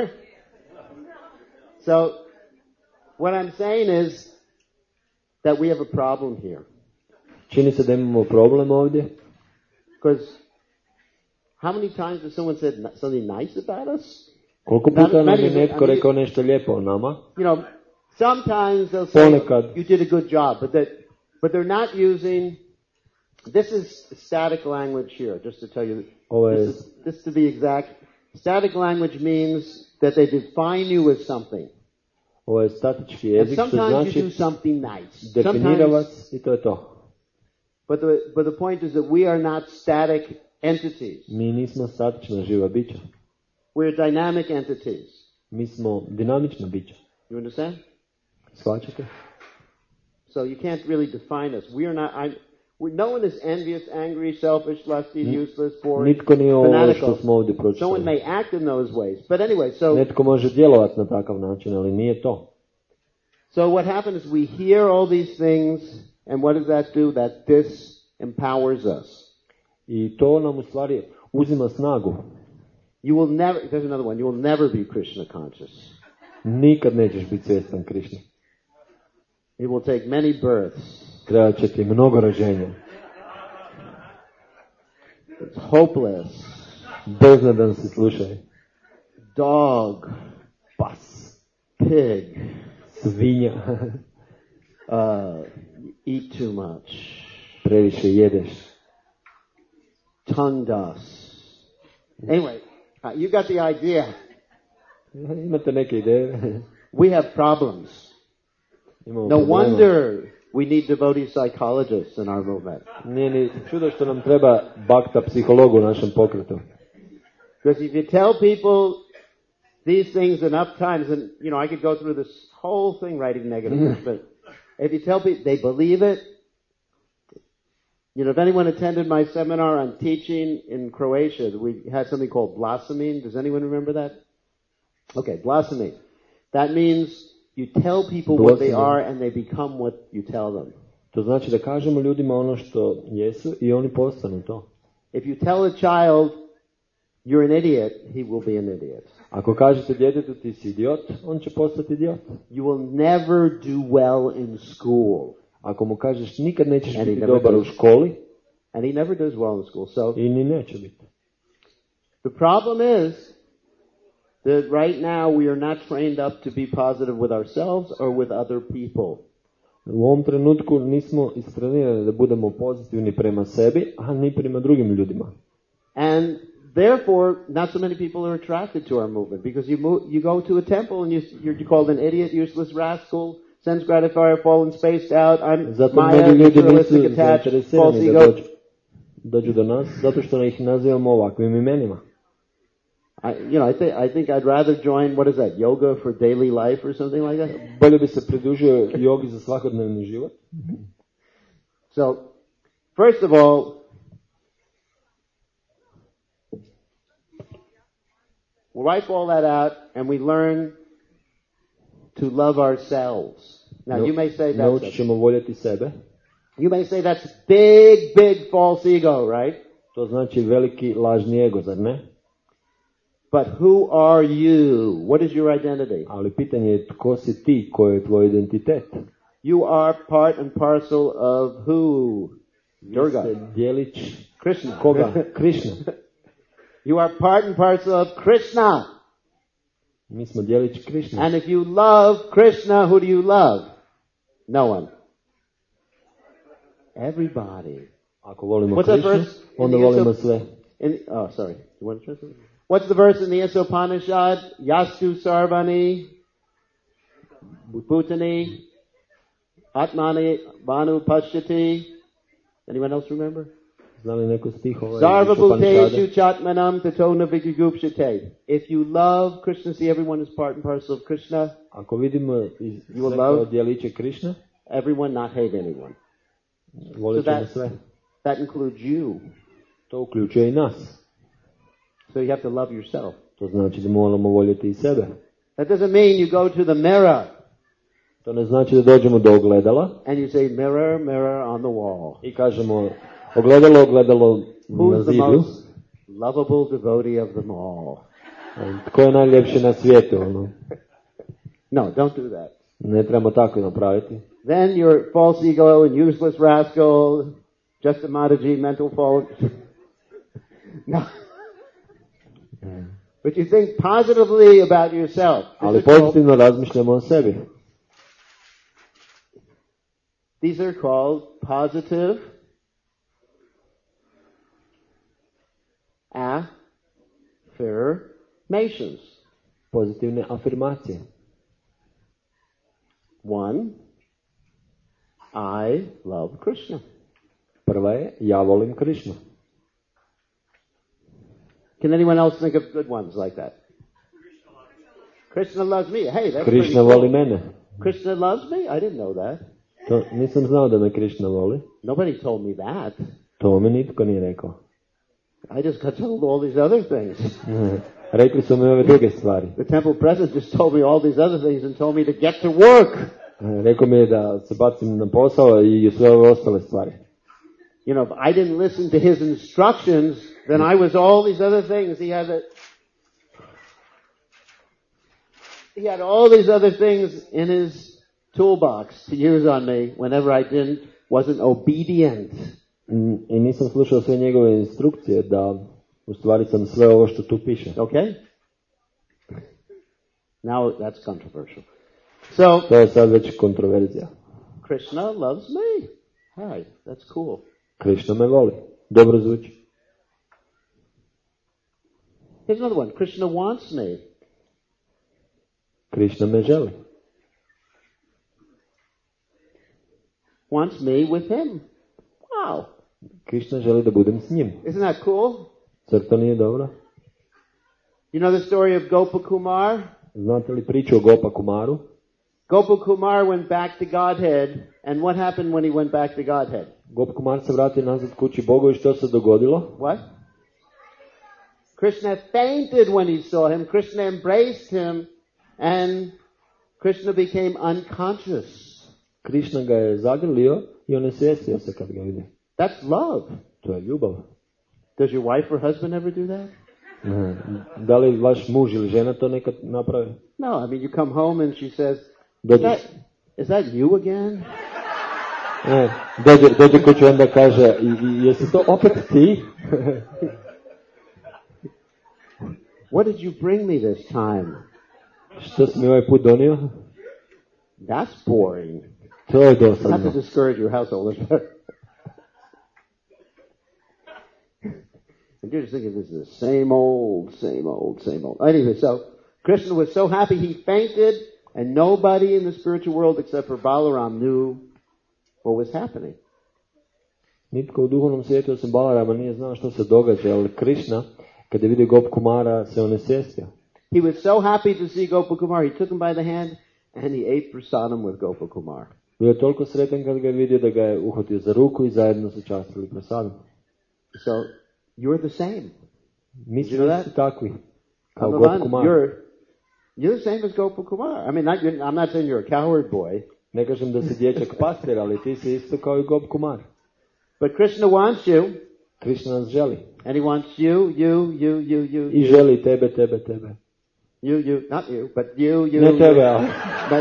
So, what I'm saying is that we have a problem here. Čini se da imamo problem ovdje. Because how many times has someone said n- something nice about us? Koliko Not- puta nam not je even- netko I mean- rekao nešto lijepo o nama? You know, sometimes they'll say, Ponekad. you did a good job, but that, but they're not using, this is static language here, just to tell you, Ovo je, this, is, this to be exact. Static language means that they define you as something. ovo je statički And jezik, što sometimes you znači do something nice. definira Sometimes, vas i to je to. but the, but the point is that we are not static entities. Mi nismo statična živa bića. We're dynamic entities. Mi smo dinamična bića. You understand? Shvaćate? So you can't really define us. We are not, I'm, we, no one is envious, angry, selfish, lusty, useless, boring, Nitko nije ovo što fanatical. smo ovdje Someone pročitali. may act in those ways. But anyway, so, Netko može djelovati na takav način, ali nije to. so what happens is we hear all these things, and what does that do? That this empowers us. I to nam u stvari uzima snagu. You will never, there's another one, you will never be Krishna conscious. Nikad nećeš biti svjestan Krišne. It will take many births. Treba će ti mnogo rođenja. It's hopeless. Beznadan si, slušaj. Dog, Pas, pig, svinja, uh, eat too much, previše jedeš. tongue dust. Anyway, uh, you got the idea. Imate neke ideje? We have problems. Imamo No problema. wonder we need devotee psychologists in our movement. Nije ni čudo što nam treba bakta psiholog u našem pokretu. Because if you tell people these things enough times, and you know, I could go through this whole thing writing negative, but if you tell people, they believe it. You know, if anyone attended my seminar on teaching in Croatia, we had something called blossoming. Does anyone remember that? Okay, blossoming. That means you tell people what they Blossoming. are and they become what you tell them. To znači da kažemo ljudima ono što jesu i oni postanu to. If you tell a child you're an idiot, he will be an idiot. Ako kažete djetetu ti si idiot, on će postati idiot. You will never do well in school. Ako mu kažeš nikad nećeš And he biti never dobar u does. školi, And he never does well in school. So i ni neće biti. the problem is that right now we are not trained up to be positive with ourselves or with other people. U ovom trenutku nismo istrenirani da budemo pozitivni prema sebi, a ni prema drugim ljudima. And therefore, not so many people are attracted to our movement because you move, you go to a temple and you, you're called an idiot, useless rascal, sense gratifier, fallen, spaced out. I'm Zato Maya, mnogi ljudi materialistic, nisu attached, false zainteresirani da ego. dođu, dođu do nas, zato što ih nazivamo ovakvim imenima. I, you know, I think I think I'd rather join, what is that, yoga for daily life or something like that. Bolje bi se pridružio jogi za svakodnevni život. So, first of all, we wipe all that out and we learn to love ourselves. Now, No, you may say naučit that's ćemo voljeti sebe. you may say that's big, big false ego, right? To znači veliki lažni ego, zar ne? But who are you? What is your identity? Ali pitanje je tko si ti, koji je tvoj identitet? You are part and parcel of who? Durga. Se dijelić Krishna. koga? Krišna. You are part and parcel of Krishna. Mi smo dijelić Krišna. And if you love Krishna, who do you love? No one. Everybody. Ako volimo What's that Krišnu, verse in onda the volimo Isop- sve. In, oh, sorry. You want to translate? What's the verse in the Isopanishad? Yastu Sarvani, Bhutani, Atmani, Banu Pashyati. Anyone else remember? Zna li neko stih ovaj? Sarva iz Upanishada? Bhuteshu Chatmanam Tatona Vigugupshate. If you love Krishna, see everyone is part and parcel of Krishna. Ako vidimo iz You will sve love- kao dijeliće Krišna, Everyone, not hate anyone. volit So ćemo that- sve. That includes you. To uključuje i nas. So you have to love yourself. To znači da moramo voljeti i sebe. That doesn't mean you go to the mirror To ne znači da dođemo do ogledala and you say, mirror, mirror on the wall. i kažemo ogledalo, ogledalo na Who's the zidu. most lovable devotee of them all? Tko je najljepši na svijetu? Ono? No, don't do that. Ne trebamo tako napraviti. Then you're false ego and useless rascal, just a Mataji mental fault. No. But you think positively about yourself. This Ali is called- pozitivno razmišljamo o sebi. These are called positive affirmations. Pozitivne afirmacije. One, I love Krishna. Prva je, ja volim Krišnu. Can anyone else think of good ones like that? Krishna loves me. Hey, that's pretty Krišna cool. voli mene. Krishna loves me? I didn't know that. To, nisam znao da me Krišna voli. Nobody told me that. To mi nitko nije rekao. I just got told all these other things. Rekli su mi ove druge stvari. The temple president just told me all these other things and told me to get to work. Rekao mi je da se bacim na posao i sve ove ostale stvari. You know, if I didn't listen to his instructions, then I was all these other things. He had a, he had all these other things in his toolbox to use on me whenever I didn't, wasn't obedient. Mm, I nisam slušao sve njegove instrukcije da u stvari sam sve ovo što tu piše. Okay? Now that's controversial. So, To je sad već kontroverzija. Krishna loves me. Hi, that's cool. Krišna me voli. Dobro zvuči. Here's another one. Krishna wants me. Krišna me želi. Wants me with him. Wow. Krišna želi da budem s njim. Isn't that cool? Zar to nije dobro? You know the story of Gopakumar? Znate li priču o Gopa Kumaru? Gopakumar went back to Godhead, and what happened when he went back to Godhead? Gop Kumar se vratio nazad kući Bogu i što se dogodilo? What? Krishna fainted when he saw him. Krishna embraced him, and Krishna became unconscious. Krišna ga je zagrlio I on je svijestio se kad ga vidi. That's love. To je ljubav. Does your wife or husband ever do that? Ne. Da li vaš muž ili žena to nekad napravi? No, I mean you come home and she says, is Dođe, that, is that you again? ne, dođe, dođe kuću onda kaže, i, i, jesi to opet ti? What did you bring me this time? Što si mi ovaj put donio? That's boring. To je Not to dosadno. discourage your householders, but and you're just thinking this is the same old, same old, same old. Anyway, so Krishna was so happy he fainted, and nobody in the spiritual world except for Balaram knew what was happening. Nitko u duhovnom svijetu osim Balarama nije znao što se događa, ali Krishna, kad je vidio Gopkumara, se on je sjestio. He was so happy to see Gopakumar, he took him by the hand, and he ate prasadam with Gopakumar. Bio je toliko sretan kad ga je vidio da ga je uhvatio za ruku i zajedno su častili prasadom. So, you're the same. Mislim da su takvi, kao Bhagavan, Gopkumar. You're, you're the same as Gopakumar. I mean, not, you're, I'm not saying you're a coward boy, Ne kažem da si dječak pastir, ali ti si isto kao i Gopkumar. but Krishna wants you, Krishna nas želi. and he wants you, you, you, you, you, I you, želi tebe, tebe, tebe. you, you, not you, but you, you, Ne you. tebe, ali. But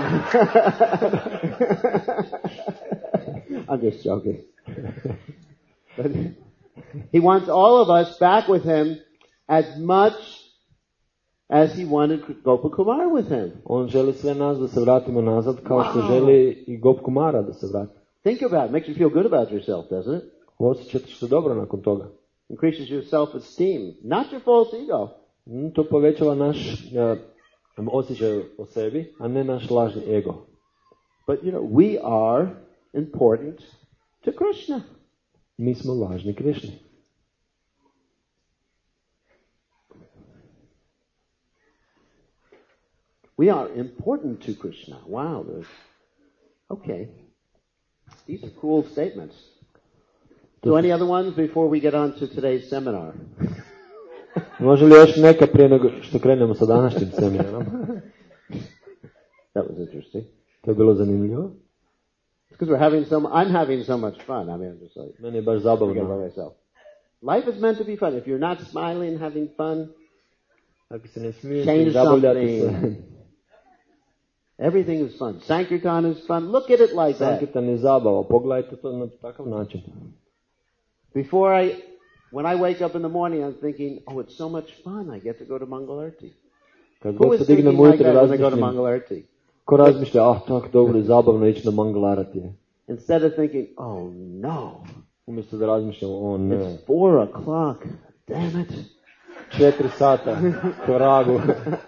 I'm just joking. But he wants all of us back with him as much as he wanted Gopakumar with him. On želi sve nas da se vratimo nazad, kao što Wow. želi i Gopkumara da se vrati. Think about it. Makes you feel good about yourself, doesn't it? Osjećate se dobro nakon toga. Increases your self-esteem, not your false ego. Mm, To povećava naš uh, osjećaj o sebi, a ne naš lažni ego. But, you know, we are important to Krishna. Mi smo važni Krišni. We are important to Krishna. Wow. there's- Okay. These are cool statements. So any other ones before we get on to today's seminar? Može li još neka prije nego što krenemo sa današnjim seminarom? That was interesting. To je bilo zanimljivo. It's because we're having so mu- I'm having so much fun. I mean, I'm just like, Meni je baš forget about zabavno. myself. Life is meant to be fun. If you're not smiling, having fun, Ako se ne smijete, change zabavljate se. something. Everything is fun. Sankirtan is fun. Look at it like that. Sankirtan je zabava. Pogledajte to na takav način. Before I, when I wake up in the morning, I'm thinking, oh, it's so much fun. I get to go to Mangalarti. Kad Who god is se dignem thinking like ujutro that when they go to razmišljam. Mangalarti? Ko razmišlja, ah, tako dobro i zabavno ići na Mangalarati. Instead of thinking, oh no, Umjesto da razmišljam, o ne, it's four o'clock. Damn it. četiri sata, koragu.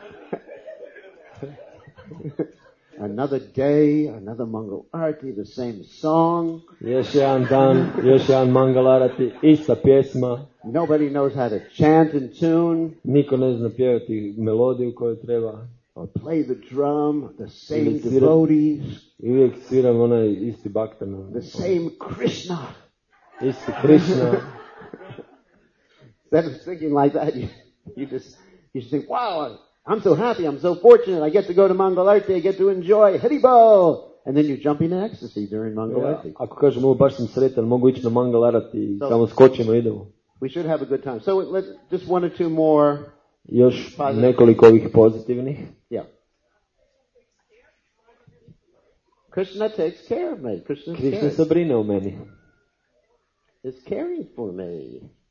Another day, another Mangal Arti, the same song. Još jedan dan, još jedan Mangalarati, ista pjesma. Nobody knows how to chant in tune Niko ne zna pjevati melodiju koju treba. or play the drum. The same Ili svira- devotees, I uvijek sviram onaj isti baktan. the same Krishna. Isti Krishna. Instead of thinking like that, you, you just you just think, wow, I'm so happy, I'm so fortunate, I get to go to Mangalarti, I get to enjoy Haribol, and then you jump into ecstasy during Mangalarti. Ako kažem, ovo baš sam sretan, mogu ići na Mangalarati i So- samo skočimo i idemo. We should have a good time. So let's just one or two more. Još Pozitivno. nekoliko ovih pozitivnih. Yeah. Krishna takes care of me. Krishna Krishna se brine o meni. is caring for me.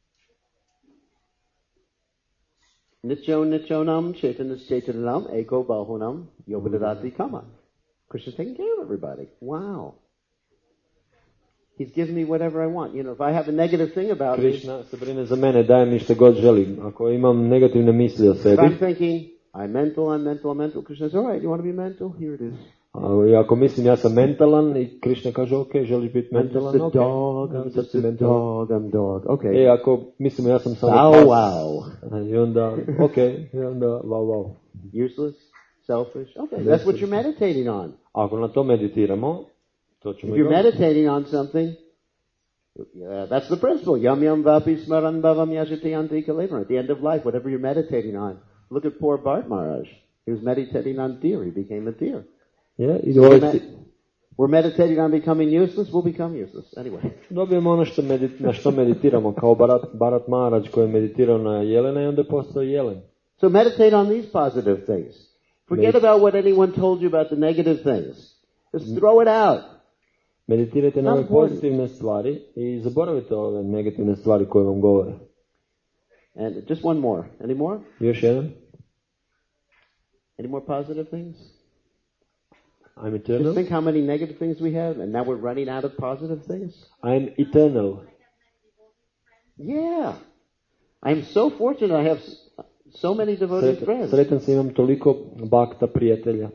Nicho nichonam chaitanas chaitanam eko bahunam yobadadati kama. Krishna's taking care of everybody. Wow. He's given me whatever I want. You know, if I have a negative thing about me, Krishna se brine za mene, daje mi što god želim. Ako imam negativne misli o if sebi, I'm thinking, I'm mental, I'm mental, I'm mental, Krishna says, all right, you want to be mental? Here it is. a i ako mislim ja sam mentalan i Krishna kaže, ok, želiš biti I'm just mentalan, a ok. dog, I'm Sad just si a mentalan. dog, I'm dog. Okay. E, ako mislimo ja sam samo Bow pas, wow. i onda, ok, i onda, wow, wow. Useless, selfish. Okay, that's what you're meditating on. Ako na to meditiramo, to ćemo If i you're dobiti. meditating on something, yeah, that's the principle. Yam yam vapi smaran bhavam yajati anti kalevaram. At the end of life, whatever you're meditating on. Look at poor Bart Maharaj. He was meditating on deer. He became a deer. Je, i So ovaj you're si- We're meditating on becoming useless, we'll become useless. Anyway. Dobijemo ono što medit, na što meditiramo, kao Barat, Barat Maharaj koji je meditirao na jelena i onda je postao jelen. So meditate on these positive things. Forget Medit- about what anyone told you about the negative things. Just throw it out. Meditirajte na ove Not important. pozitivne stvari i zaboravite ove negativne stvari koje vam govore. And just one more. Any more? Još jedan. Any more positive things? I'm Just eternal. think how many negative things we have, and now we're running out of positive things. I'm eternal. Yeah. I'm so fortunate I have s- so many devoted Sretan, friends. sretan sam, imam toliko bakta prijatelja.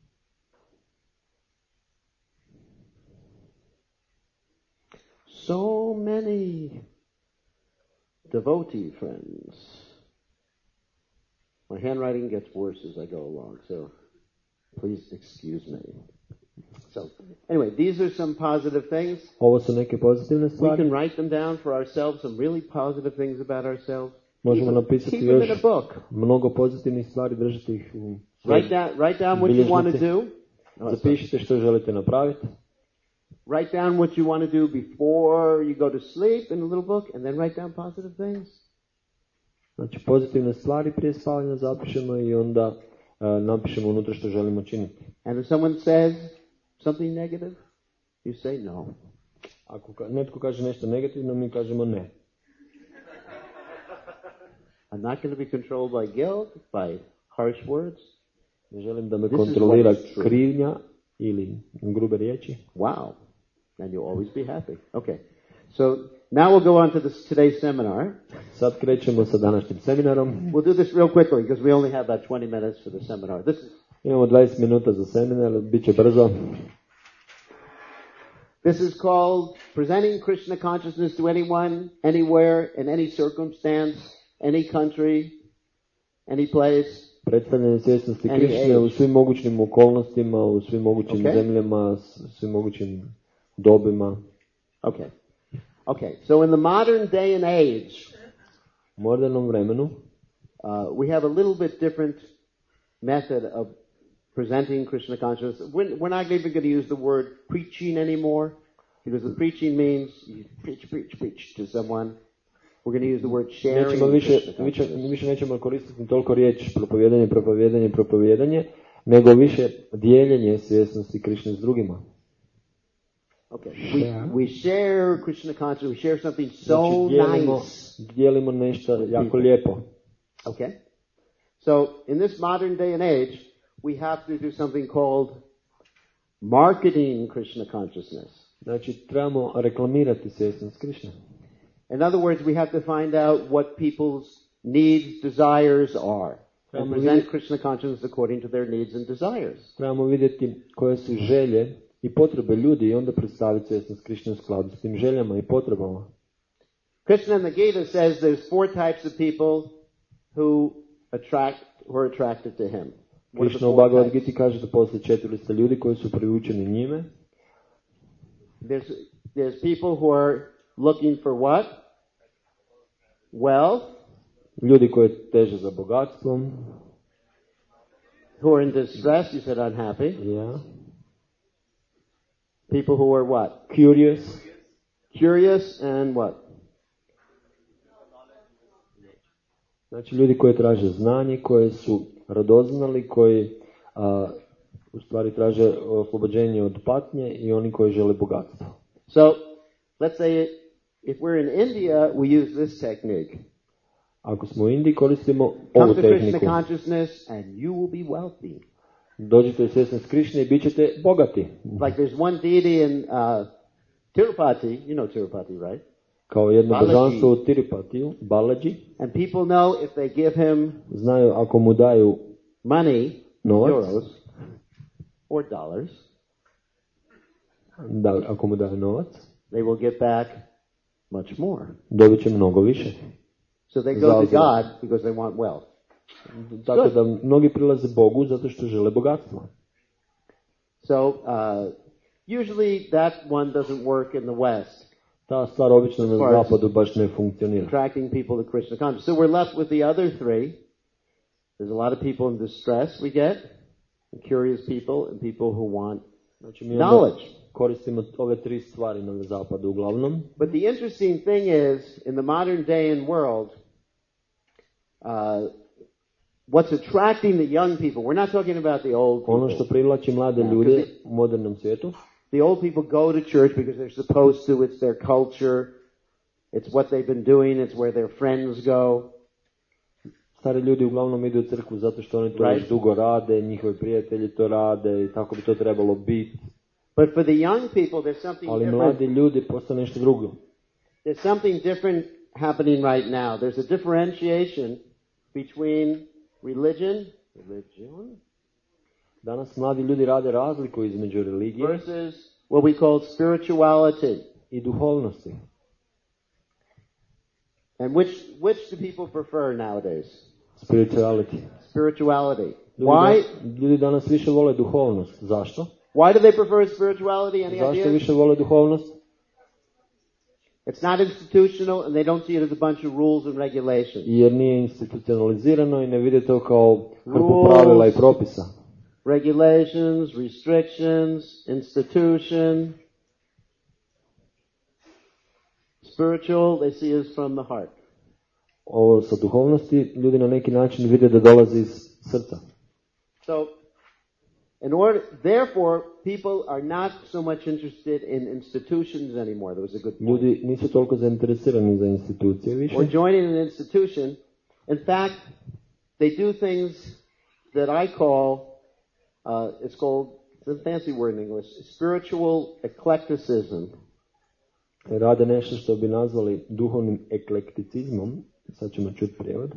So many devotee friends. My handwriting gets worse as I go along, so please excuse me. So, anyway, these are some positive things. Ovo su neke pozitivne We stvari. can write them down for ourselves, some really positive things about ourselves. Možemo Keep them- napisati keep them in još a book. mnogo pozitivnih stvari, držite ih u Write down, write down what you want to bilježnici. do. No, it's Zapišite što želite napraviti. Write down what you want to do before you go to sleep in a little book, and then write down positive things. Znači pozitivne stvari prije spavanja zapišemo i onda uh, napišemo unutra što želimo činiti. And if someone says something negative, you say no. Ako ka- netko kaže nešto negativno, mi kažemo ne. I'm not going to be controlled by guilt, by harsh words. Ne želim da me This is kontrolira what is true. krivnja ili grube riječi. Wow. And you'll always be happy. Okay. So now we'll go on to this today's seminar. Sad krećemo sa današnjim seminarom. We'll do this real quickly because we only have about twenty minutes for the seminar. This is Imamo dvadeset minuta za seminar, bit će brzo. This is called Presenting Krishna Consciousness to Anyone, Anywhere, in any circumstance, any country, any place. Predstavljanje svjesnosti Any Krišne age. u svim mogućim okolnostima, u svim mogućim Okay. zemljama, s- svim mogućim dobima. Okay. Okay. So in the modern day and age, U modernom vremenu uh, we have a little bit different method of presenting Krishna consciousness. We're, we're not even going to use the word preaching anymore, because the preaching means you preach, preach, preach to someone. We're going to use the word sharing nećemo više, Krishna više, consciousness. više nećemo koristiti toliko riječ propovijedanje, propovijedanje, propovijedanje, nego više dijeljenje svjesnosti Krišne s drugima. Okay. We, we share Krishna consciousness. We share something so Znači, dijelimo, nice. dijelimo nešto jako lijepo. Okay. So in this modern day and age, we have to do something called marketing Krishna consciousness. Znači, trebamo reklamirati svjesnost Krišne. In other words, we have to find out what people's needs, desires are, and Trebamo present vidjeti, Krishna consciousness according to their needs and desires. trebamo vidjeti koje su želje i potrebe ljudi i onda predstaviti svjesnost Krišne u skladu s tim željama i potrebama. Krishna in the Gita says there's four types of people who attract, who are attracted to him. What are the Krišna u four Bhagavad types? Gita kaže da postoje četiri vrste ljudi koji su privučeni njime. There's, there's people who are looking for what? Wealth, Ljudi koji teže za bogatstvom. who are in distress, you said unhappy. Yeah. People who are what? Curious. Curious and what? Znači ljudi koji traže znanje, koji su radoznali, koji a, u stvari traže oslobođenje od patnje i oni koji žele bogatstvo. So, let's say if we're in India, we use this technique. Ako smo u Indiji, koristimo Come ovu to Krishna tehniku. consciousness and you will be wealthy. Dođite u svjesnost Krišne i bit ćete bogati. Like there's one deity in uh, Tirupati, you know Tirupati, right? Kao jedno Balaji. božanstvo u Tirupatiju, Balaji, And people know if they give him znaju ako mu daju money, novac, euros, or dollars, da, ako mu daju novac, they will get back much more. dobit će mnogo više. So they go to Zauzvrat. God because they want wealth. Tako da mnogi prilaze Bogu zato što žele bogatstvo. So uh, usually that one doesn't work in the West, Ta stvar obično na As far as- zapadu baš ne funkcionira. attracting people to Krishna consciousness. So we're left with the other three. There's a lot of people in distress we get, and curious people, and people who want Znači mi onda knowledge. koristimo ove tri stvari na zapadu uglavnom. But the interesting thing is, in the modern day and world, uh, what's attracting the young people, we're not talking about the old people. Ono što privlači mlade Yeah, ljude because u modernom svijetu, The old people go to church because they're supposed to, it's their culture, it's what they've been doing, it's where their friends go. stari ljudi uglavnom idu u crkvu zato što oni to Right. već dugo rade, njihovi prijatelji to rade i tako bi to trebalo biti. But for the young people, there's something Ali different. mladi ljudi postane nešto drugo. There's something different happening right now. There's a differentiation between religion, religion Danas mladi ljudi rade razliku između religije versus what we call spirituality. i duhovnosti. And which which do people prefer nowadays? Spirituality. Spirituality. Ljudi, Why da- ljudi danas više vole duhovnost. Zašto? why do they prefer spirituality? Any Zašto ideas? više vole duhovnost? It's not institutional and they don't see it as a bunch of rules and regulations. Jer nije institucionalizirano i ne vide to kao hrpu Rules. pravila i propisa. Regulations, restrictions, institution. Spiritual, they see as from the heart. Ovo sa duhovnosti ljudi na neki način vide da dolazi iz srca. So, in order, therefore, people are not so much interested in institutions anymore. There was a good point. Ljudi nisu toliko zainteresirani za institucije više. Or joining an institution. In fact, they do things that I call, uh, it's called, it's a fancy word in English, spiritual eclecticism. Rade nešto što bi nazvali duhovnim eklekticizmom. Sad ćemo čuti prijevod.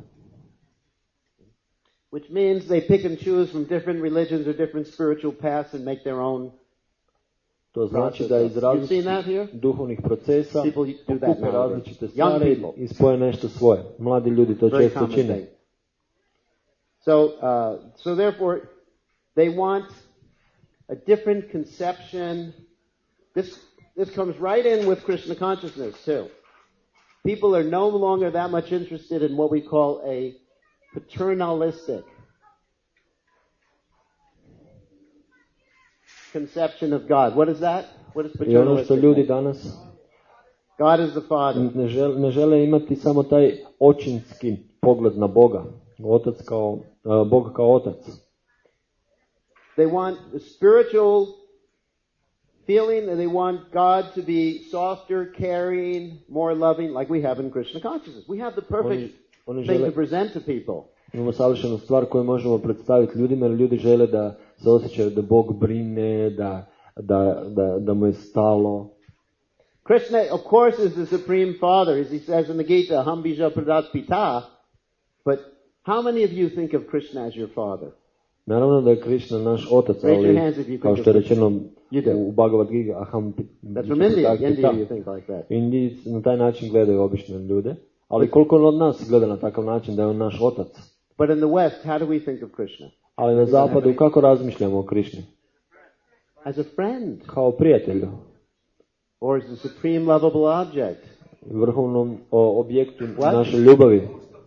Which means they pick and choose from different religions or different spiritual paths and make their own. To znači da iz You've seen that različitih here? duhovnih procesa People do that pokupe nowadays. različite Young stvari people. i spoje nešto svoje. Mladi ljudi to Very često common čine. thing. So, uh, so therefore, they want a different conception. This, this comes right in with Krishna consciousness too. People are no longer that much interested in what we call a paternalistic conception of God. What is that? What is I ono što paternalistic? ljudi danas God is the Father. ne žele, ne žele imati samo taj očinski pogled na Boga. Otac kao, uh, Bog kao otac. They want the spiritual feeling, and they want God to be softer, caring, more loving, like we have in Krishna consciousness. We have the perfect Oni, oni thing žele, to present to people. imamo savršenu stvar koju možemo predstaviti ljudima, jer ljudi žele da se osjećaju da Bog brine, da, da, da, da mu je stalo. Krishna, of course, is the supreme Father, as he says in the Gita, Ham bija pradat pita. But how many of you think of Krishna as your father? Naravno da je Krishna naš otac, Raise your ali hands if you kao think što je of rečeno You do. u Bhagavad Gita, aham pi- That's from India. India, you think like that. Indiji na taj način gledaju obične ljude, ali koliko od nas gleda na takav način da je on naš otac. But in the West, how do we think of Krishna? Ali na zapadu kako razmišljamo o Krišni? As a friend, Kao prijatelju, or as a supreme lovable object. vrhovnom o, objektu What? naše ljubavi.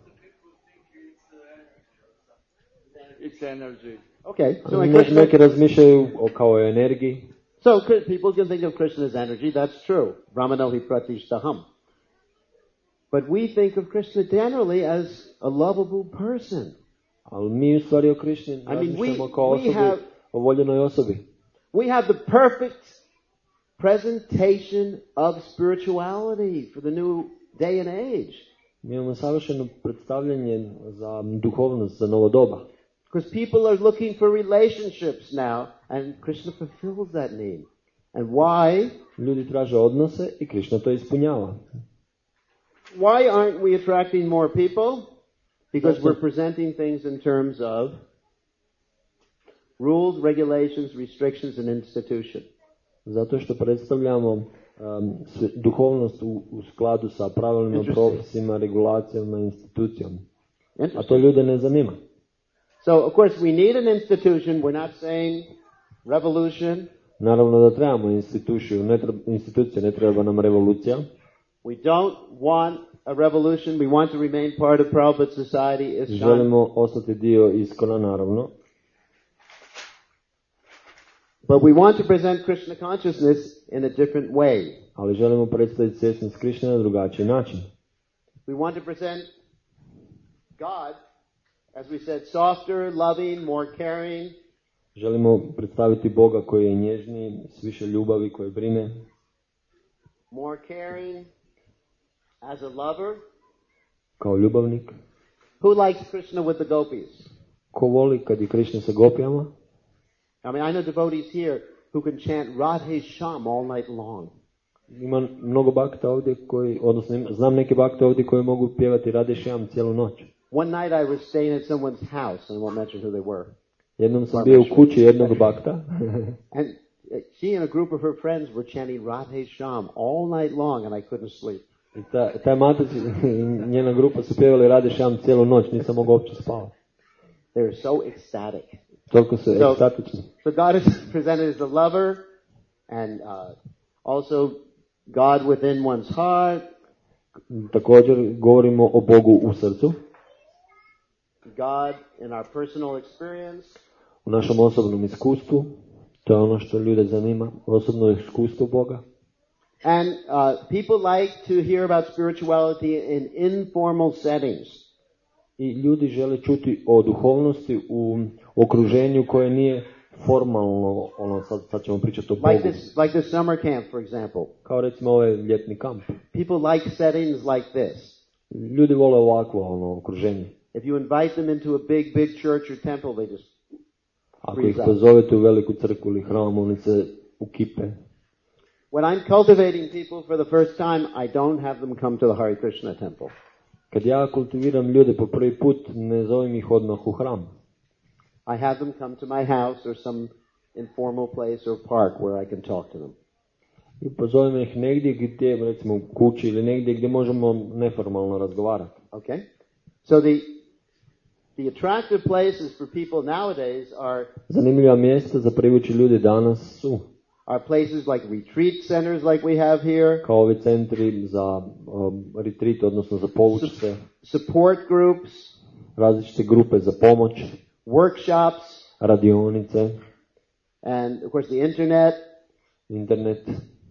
It's energy. Okay, so my Ne, Krishna, neki razmišljaju o, kao o energiji. so Kri- people can think of Krishna as energy. That's true. Brahmanohi pratishtaham. But we think of Krishna generally as a lovable person. Ali mi u stvari o Krišni mean, razmišljamo we- kao we osobi, have- o voljenoj osobi. We have the perfect presentation of spirituality for the new day and age. Mi imamo savršeno predstavljanje za duhovnost, za novo doba. Because people are looking for relationships now, and Krishna fulfills that need. And why? Ljudi traže odnose i Krišna to ispunjava. Why aren't we attracting more people? Because That's we're presenting things in terms of rules, regulations, restrictions, and institution. Zato što predstavljamo um, sve- duhovnost u, u skladu sa pravilima, Interesting. propisima, regulacijama, institucijom. A Interesting. to ljude ne zanima. So, of course, we need an institution. We're not saying revolution. Naravno da trebamo instituciju, ne treba, institucije, ne treba nam revolucija. We don't want a revolution. We want to remain part of Prabhupada society. ISKCON. Želimo ostati dio Iskona, naravno. But we want to present Krishna consciousness in a different way. Ali želimo predstaviti svjesnost Krišne na drugačiji način. We want to present God, as we said, softer, loving, more caring. Želimo predstaviti Boga koji je nježniji, s više ljubavi, koji brine. More caring, as a lover. Kao ljubavnik. Who likes Krishna with the gopis? Ko voli kad je Krišna sa gopijama? I mean, I know devotees here who can chant Radhe Sham all night long. Ima mnogo bakta ovdje koji, odnosno ima, znam neke bakte ovdje koji mogu pjevati Radhe Sham cijelu noć. One night I was staying at someone's house, and I won't mention who they were. Jednom sam bio u kući jednog bakta. And she and a group of her friends were chanting Radhe Sham all night long, and I couldn't sleep. I ta, taj matac i njena grupa su pjevali Radhe Sham cijelu noć, nisam mogao uopće spavati. They were so ecstatic. Toliko su So, ekstatični. so God is presented as the lover, and uh, also God within one's heart. Također govorimo o Bogu u srcu. God in our personal experience. U našem osobnom iskustvu. To je ono što ljude zanima. Osobno iskustvo Boga. And uh, people like to hear about spirituality in informal settings. I ljudi žele čuti o duhovnosti u okruženju koje nije formalno, ono sad, sad ćemo pričati o Bogu. Like this, like this summer camp, for example. Kao recimo ovaj ljetni kamp. People like settings like this. Ljudi vole ovakvo ono okruženje. If you invite them into a big, big church or temple, they just Ako ih pozovete u veliku crkvu ili hram, oni se ukipe. When I'm cultivating people for the first time, I don't have them come to the Hare Krishna temple. Kad ja kultiviram ljude po prvi put, ne zovem ih odmah u hram. I have them come to my house or some informal place or park where I can talk to them. I pozovem ih negdje gdje, recimo u kući ili negdje gdje možemo neformalno razgovarati. Okay? So the the attractive places for people nowadays are Zanimljiva mjesta za privući ljude danas su are places like retreat centers like we have here. Kao ovi centri za um, retreat, odnosno za povući se. Support groups. Različite grupe za pomoć. Workshops. Radionice. And of course the internet. Internet.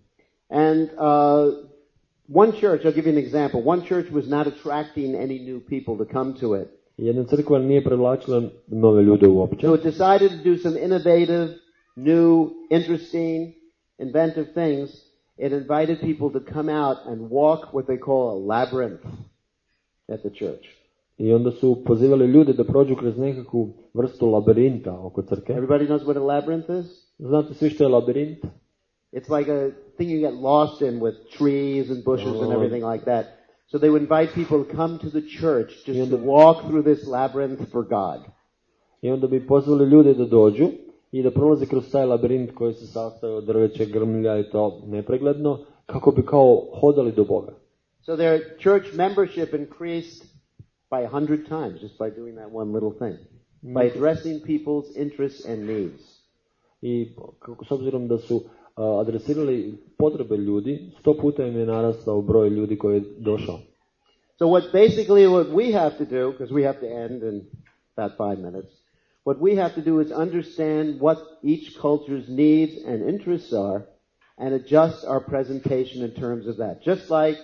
And uh, one church, I'll give you an example. One church was not attracting any new people to come to it. Jedna crkva nije privlačila nove ljude uopće. So it decided to do some innovative, new, interesting, inventive things. It invited people to come out and walk what they call a labyrinth at the church. I onda su pozivali ljude da prođu kroz nekakvu vrstu labirinta oko crkve. Everybody knows what a labyrinth is? Znate svi što je labirint? It's like a thing you get lost in with trees and bushes and everything like that. So they would invite people to come to the church just to walk through this labyrinth for God. I onda bi pozvali ljude da dođu i da prolaze kroz taj labirint koji se sastoji od drveća, grmlja i to nepregledno, kako bi kao hodali do Boga. So their church membership increased by a hundred times just by doing that one little thing. By addressing people's interests and needs. I s obzirom da su Uh, adresirali potrebe ljudi, sto puta im je narastao broj ljudi koji je došao. So what basically what we have to do, because we have to end in about five minutes, what we have to do is understand what each culture's needs and interests are and adjust our presentation in terms of that. Just like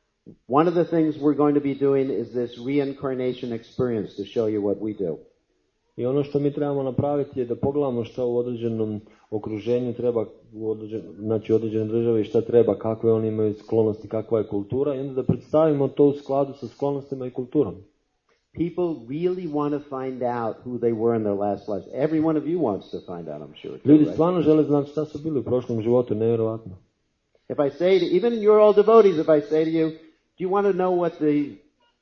one of the things we're going to be doing is this reincarnation experience to show you what we do. I ono što mi trebamo napraviti je da pogledamo što u određenom okruženju treba, u određen, znači u određenoj državi šta treba, kakve oni imaju sklonosti, kakva je kultura i onda da predstavimo to u skladu sa sklonostima i kulturom. People really want to find out who they were in their last lives. Every one of you wants to find out, I'm sure. Ljudi stvarno žele znati šta su bili u prošlom životu, nevjerojatno. If I say to, even you're all devotees, if I say to you, do you want to know what the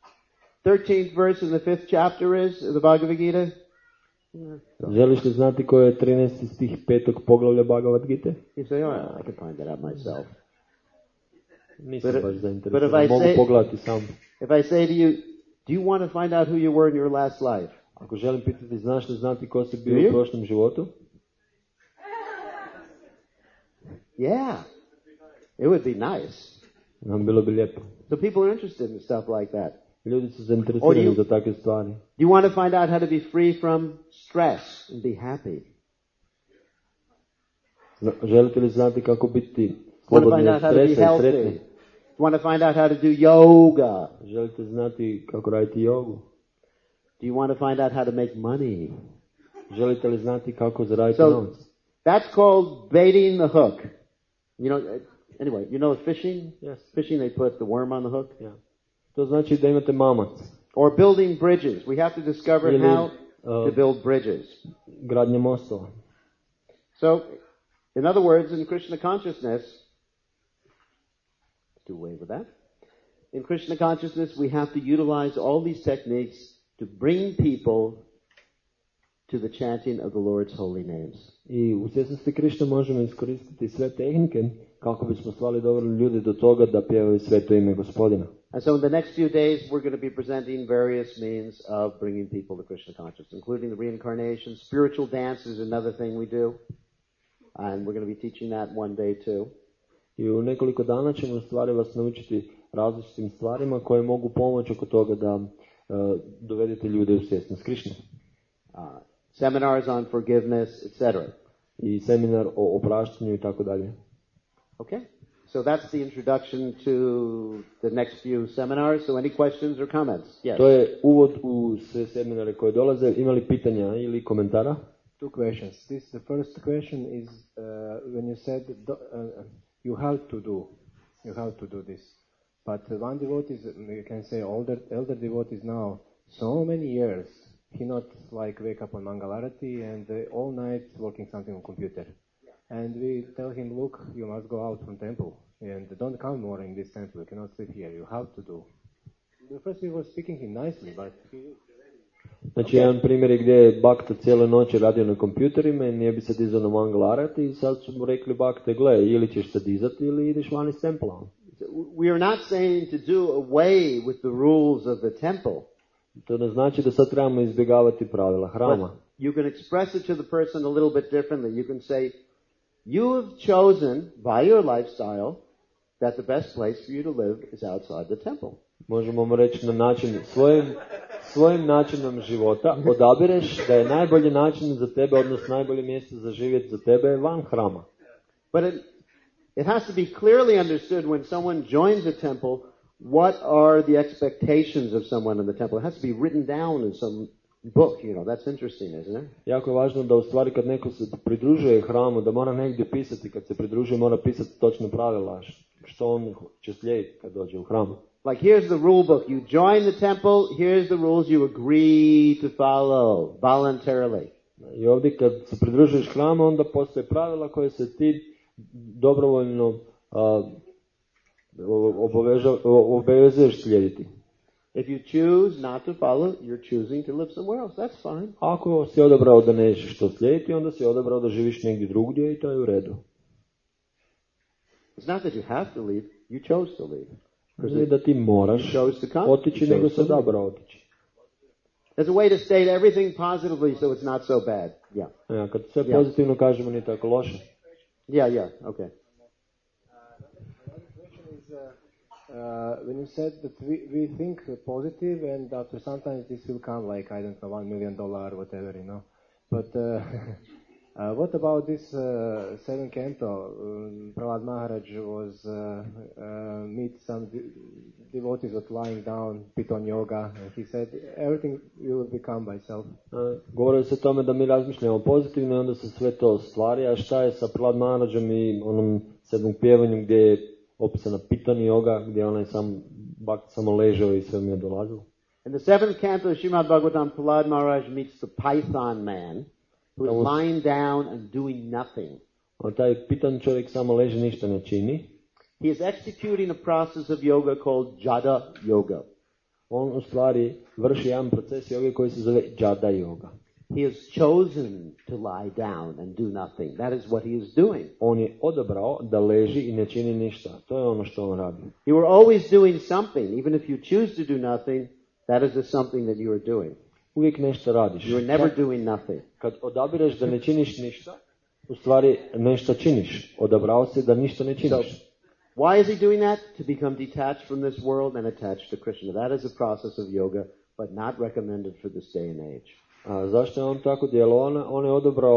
thirteenth verse in the fifth chapter is of the Bhagavad Gita? Želiš li znati koji je trinaesti stih petog poglavlja Bhagavad Gita? You say, oh, I can find that out myself. Nisam But, baš but if zainteresiran, I mogu say, pogledati sam. if I say to you, do you want to find out who you were in your last life? Ako želim pitati, znaš li znati ko si Do bio you? u prošlom životu? Yeah. It would be nice. Nam bilo bi lijepo. So people are interested in stuff like that. Ljudi su Or do zainteresirani you- za takve stvari. Do you want to find out how to be free from stress and be happy? Želite li znati kako biti Want to slobodni find od out how to be stresa i healthy? sretni? Want to find out how to do yoga? Želite znati kako raditi jogu? Do you want to find out how to make money? Želite li znati kako zaraditi So novce? that's called baiting the hook. You know, anyway, you know fishing? Yes. Fishing, they put the worm on the hook. Ja. To znači da imate mamac. Or building bridges. We have to discover Ili, how uh, to build bridges. Gradnje mostova. So, in other words, in Krishna consciousness, do away with that. In Krishna consciousness, we have to utilize all these techniques to bring people to the chanting of the Lord's holy names. I u svjesnosti Krišne možemo iskoristiti sve tehnike kako bismo stvarali dovoljno ljudi do toga da pjevaju sveto ime Gospodina. And so in the next few days, we're going to be presenting various means of bringing people to Krishna consciousness, including the reincarnation. Spiritual dance is another thing we do. And we're going to be teaching that one day too. I u nekoliko dana ćemo stvari vas naučiti različitim stvarima koje mogu pomoći oko toga da uh, dovedete ljude u svjesnost Krišne. Uh, seminars on forgiveness, et cetera. I seminar o opraštanju i tako dalje. Okay? So that's the introduction to the next few seminars. So any questions or comments? Yes. To je uvod u sve seminare koje dolaze. Ima li pitanja ili komentara? Two questions. This the first question is uh, when you said do, uh, you have to do, you have to do this. But uh, one devotee is, you can say older, elder devotee is now so many years. He not like wake up on Mangalarati and uh, all night working something on computer. And we tell him, look, you must go out from temple and don't come more in this temple. You cannot sleep here. You have to do. The first we were speaking him nicely, but he, Znači, jedan primjer je gdje je Bhakta cijele noći radio na kompjuterima i nije bi se dizao na Mangalarati i sad su mu rekli Bhakta, gle, ili ćeš se dizati ili ideš van iz templa. We are not saying to do away with the rules of the temple. To ne znači da sad trebamo izbjegavati pravila hrama. But you can express it to the person a little bit differently. You can say, you have chosen by your lifestyle that the best place for you to live is outside the temple. Možemo mu reći na način, svojim, svojim načinom života odabireš da je najbolji način za tebe, odnosno najbolje mjesto za živjeti za tebe je van hrama. But it, it has to be clearly understood when someone joins a temple, what are the expectations of someone in the temple. It has to be written down in some book, you know, that's interesting, isn't it? Jako je važno da u stvari kad neko se pridružuje hramu, da mora negdje pisati, kad se pridružuje mora pisati točno pravila, što on će slijediti kad dođe u hramu. Like here's the rule book. You join the temple, here's the rules you agree to follow voluntarily. I ovdje kad se pridružuješ hramu, onda postoje pravila koje se ti dobrovoljno uh, obavezuješ slijediti. If you choose not to follow, you're choosing to live somewhere else. That's fine. Ako si odabrao da nećeš to slijediti, onda si odabrao da živiš negdje drugdje i to je u redu. It's not that you have to leave, you chose to leave. Nije da ti moraš otići, nego se odabrao otići. There's a way to state everything positively so it's not so bad. Yeah. Ja, kad sve pozitivno kažemo, nije tako loše. Yeah, yeah, okay. Uh, when you said that we, we think positive and after sometimes this will come like, I don't know, one million dollar, whatever, you know. But uh, uh, what about this uh, seven canto? Um, Prahlad Maharaj was, uh, uh, meet some de- devotees was lying down, Piton yoga, and he said, everything will become by self. Uh, Govorili se o tome da mi razmišljamo pozitivno i onda se sve to ostvari, a šta je sa Prahlad Maharajom i onom sedmom pjevanju gdje je opisana Piton yoga, gdje onaj sam Bhakt samo ležao i sve mi je dolazilo. In the seventh canto of Srimad Bhagavatam, Prahlad Maharaj meets the python man who is lying down and doing nothing. A taj Piton čovjek samo leži, ništa ne čini. He is executing a process of yoga called Jada yoga. On u stvari vrši jedan proces joge koji se zove Jada yoga. He has chosen to lie down and do nothing. That is what he is doing. On je odabrao da leži i ne čini ništa. To je ono što on radi. You are always doing something. Even if you choose to do nothing, that is the something that you are doing. Uvijek nešto radiš. You are never doing nothing. Kad odabireš da ne činiš ništa, u stvari nešto činiš. Odabrao si da ništa ne činiš. So, why is he doing that? To become detached from this world and attached to Krishna. That is a process of yoga, but not recommended for this day and age. A zašto je on tako djelovao? On, on je odabrao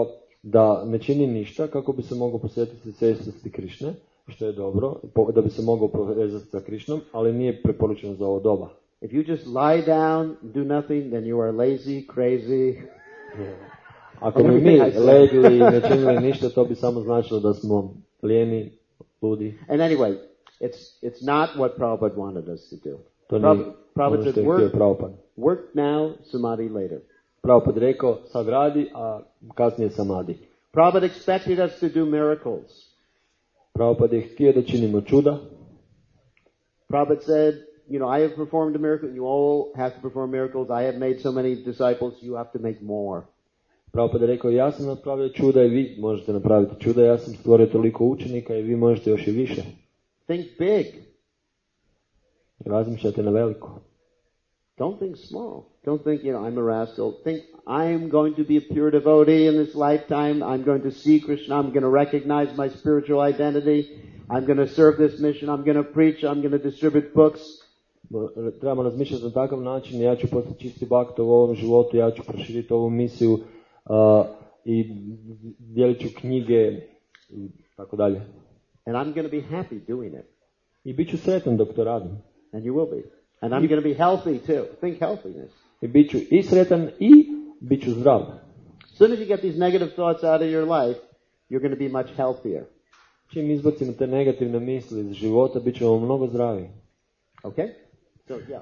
da ne čini ništa kako bi se mogao posvetiti svjesnosti Krišne, što je dobro, da bi se mogao povezati sa Krišnom, ali nije preporučeno za ovo doba. If you just lie down, do nothing, then you are lazy, crazy. Ako bi mi legli i ne činili ništa, to bi samo značilo da smo lijeni, ludi. And anyway, it's it's not what Prabhupada wanted us to do. To nije Prabhupada ono što said, je htio work, Prabhupada. work now, samadhi later. Prabhupada rekao, sad radi, a kasnije samadhi. Prabhupada expected us to do miracles. Prabhupada je htio da činimo čuda. Prabhupada said, you know, I have performed a miracle, you all have to perform miracles, I have made so many disciples, you have to make more. Prabhupada je rekao, ja sam napravio čuda i vi možete napraviti čuda, ja sam stvorio toliko učenika i vi možete još i više. Think big. Razmišljate na veliko. Don't think small. Don't think, you know, I'm a rascal. Think, I'm going to be a pure devotee in this lifetime. I'm going to see Krishna. I'm going to recognize my spiritual identity. I'm going to serve this mission. I'm going to preach. I'm going to distribute books. Trebamo razmišljati na takav način, ja ću postati čisti bakt u ovom životu, ja ću proširiti ovu misiju uh, i dijelit ću knjige i tako dalje. And I'm going to be happy doing it. I bit ću sretan dok to radim. And you will be. And I'm going to be healthy too. Think healthiness. I bit ću i sretan i bit ću zdrav. As soon as you get these negative thoughts out of your life, you're going to be much healthier. Čim izbacimo te negativne misli iz života, bit ćemo mnogo zdraviji. Okay? So, yeah.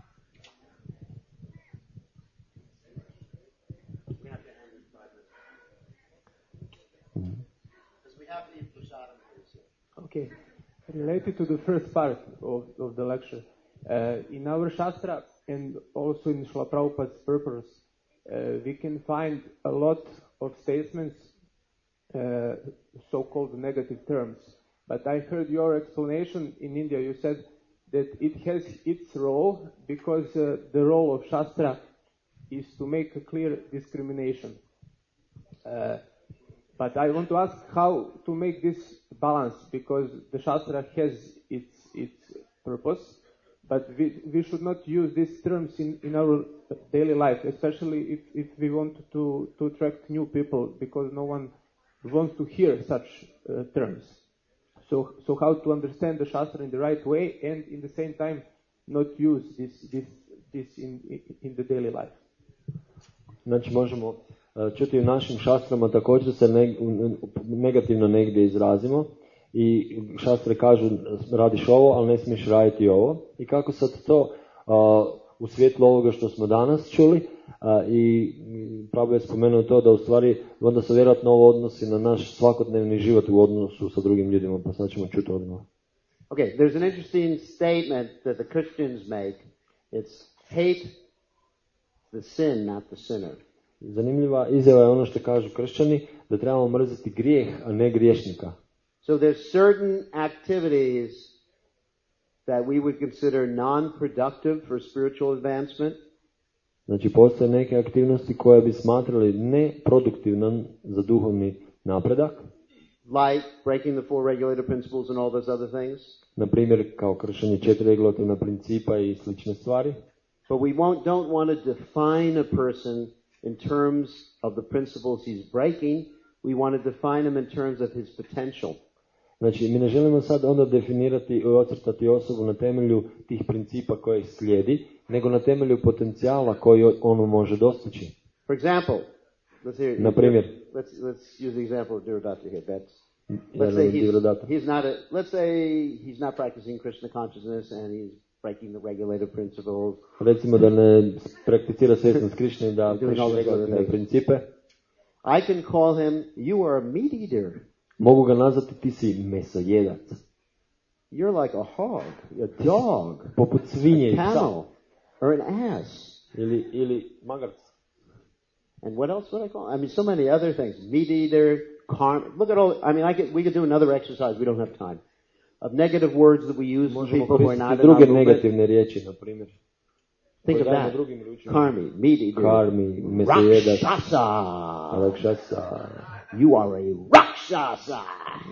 Okay. Related to the first part of, of the lecture, uh, in our Shastra and also in Srila Prabhupada's purpose, uh, we can find a lot of statements, uh, so-called negative terms. But I heard your explanation in India. You said that it has its role because uh, the role of Shastra is to make a clear discrimination. Uh, But I want to ask how to make this balance, because the Shastra has its its purpose, but we we should not use these terms in, in our daily life, especially if, if we want to, to attract new people, because no one wants to hear such uh, terms. So so how to understand the Shastra in the right way and in the same time not use this this this in in the daily life. Znači možemo čuti u našim šastrama također se negativno negdje izrazimo i šastre kažu radiš ovo, ali ne smiješ raditi ovo. I kako sad to uh, u svjetlu ovoga što smo danas čuli uh, i Prabhu je spomenuo to da u stvari onda se vjerojatno ovo odnosi na naš svakodnevni život u odnosu sa drugim ljudima, pa sad ćemo čuti odgovor. Okay, there's an interesting statement that the Christians make. It's hate the sin, not the sinner. Zanimljiva izjava je ono što kažu kršćani, da trebamo mrziti grijeh, a ne griješnika. So there's certain activities that we would consider non-productive for spiritual advancement. Znači postoje neke aktivnosti koje bi smatrali neproduktivnom za duhovni napredak. Like breaking the four regulator principles and all those other things. Na primjer kao kršenje četiri regulativna principa i slične stvari. But we won't, don't want to define a person in terms of the principles he's breaking. We want to define him in terms of his potential. Znači, mi ne želimo sad onda definirati i ocrtati osobu na temelju tih principa koje slijedi, nego na temelju potencijala koji on može dostići. For example, let's hear, na primjer, let's let's use the example of Devadatta here. That's let's say he's, he's not a, let's say he's not practicing Krishna consciousness and he's breaking the regulative principles. Recimo da ne prakticira svjesnost Krishne, da krši regulativne principe. I can call him, you are a meat eater. Mogu ga nazvati, ti si mesojedac. You're like a hog, a dog, poput svinje, a camel, or an ass. Ili, ili magarc. And what else would I call him? I mean, so many other things. Meat eater, carn. Look at all, I mean, I could, we could do another exercise, we don't have time. Of negative words that we use for people who are not in our movement. Negativne riječi, na primjer. Think of that. Karmi, meat eater. Karmi, mesojedac. Rakshasa. Rakshasa. You are a Rakshasa.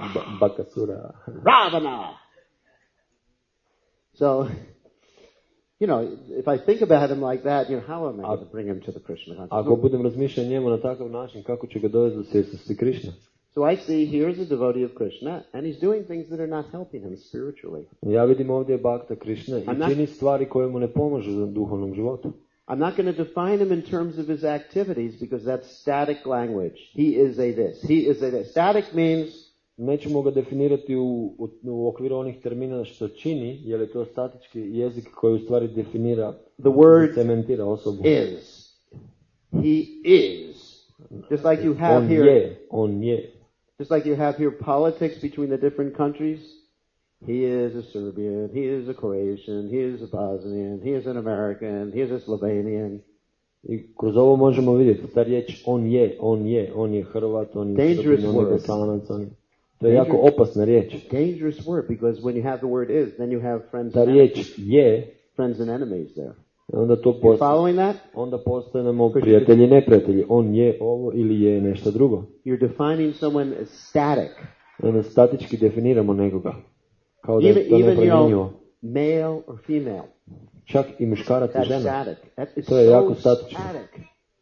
Bakasura. Ravana. So, You know, if I think about him like that, you know, how am I going to bring him to the Krishna consciousness? Ako budem razmišljao njemu na takav način, kako ću ga dovesti do svjesnosti Krišne? So I see here's a devotee of Krishna, and he's doing things that are not helping him spiritually. Ja vidim ovdje Bhakta Krišne i not- čini stvari koje mu ne pomažu za duhovnom životu. I'm not going to define him in terms of his activities because that's static language. He is a this. He is a this. Static means Nećemo ga definirati u, u, u okviru onih termina što čini, jer je to statički jezik koji u stvari definira, the word cementira osobu. is. He is. Just like you have On here, je, on je. just like you have here politics between the different countries. He is a Serbian, he is a Croatian, he is a Bosnian, he is an American, he is a Slovenian. I kroz ovo možemo vidjeti ta riječ on je, on je, on je Hrvat, on je Dangerous Srbin, on je word. Bosanac, on je... To je Dangerous- jako opasna riječ. Dangerous word because when you have the word is, then you have friends Ta and, riječ je, friends and enemies there. onda to You postaje, following that? onda postanemo prijatelji i neprijatelji. On je ovo ili je nešto drugo. You're defining someone as static. Onda statički definiramo nekoga. Kao da je Even, to even you nepromjenjivo. know, male or female. Čak i muškarac i That's žena. static. That is To je jako so statično. static.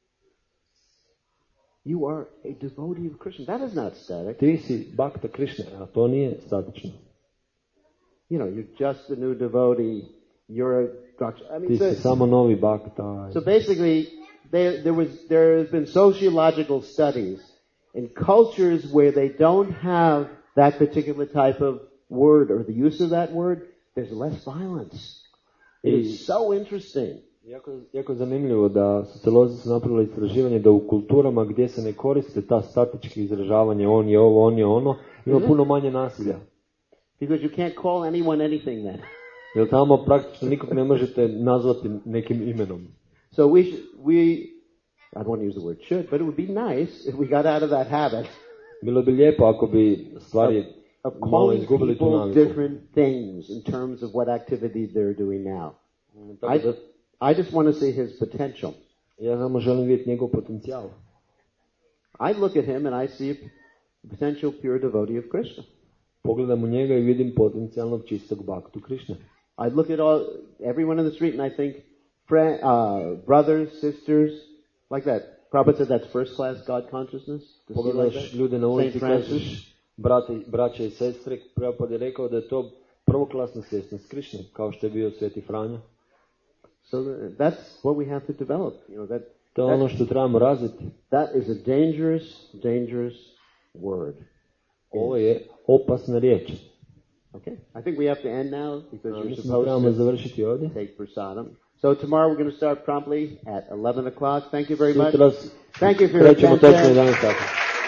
You are a devotee of Krishna. That is not static. Ti si Bhakta Krišne, a to nije statično. You know, you're just a new devotee. You're a Daksha. I Ti mean, si so, samo novi Bhakta. so basically, there, there was there has been sociological studies in cultures where they don't have that particular type of word or the use of that word. There's less violence. It is so interesting. Jako, jako je zanimljivo da sociolozi su napravili istraživanje da u kulturama gdje se ne koriste ta statički izražavanje on je ovo, on je ono, ima Mhm. puno manje nasilja. Because you can't call anyone anything then. Jer tamo praktično nikog ne možete nazvati nekim imenom. So we should, we, I don't want to use the word should, but it would be nice if we got out of that habit Bilo bi lijepo ako bi stvari of malo calling izgubili tu people naviku. different things in terms of what activity they're doing now. Tako I, da, I just want to see his potential. ja samo želim vidjeti njegov potencijal. I look at him and I see a potential pure devotee of Krishna. Pogledam u njega i vidim potencijalnog čistog Bhaktu Krišne. I look at all everyone in the street and I think, friend, uh, brothers, sisters, like that. Prabhupada said that's first class God consciousness. Does he like Pogledaš that? ljude na Saint ulici i Francis. kažeš brate, braće i sestre, Prabhupada je rekao da je to prvoklasna svjesnost Krišne, kao što je bio Sveti Franja. So th- that's what we have to develop. You know that To je ono što trebamo razviti. that is a dangerous, dangerous word. Ovo je opasna riječ. Okay, I think we have to end now because you're Mislim da trebamo supposed to završiti ovdje. take prasadam. So tomorrow we're going to start promptly at eleven o'clock. Thank you very much. Sutra Thank you for your krećemo točno attention. jedanaest sati.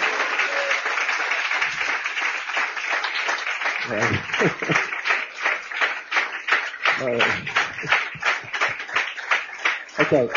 All right. Okay.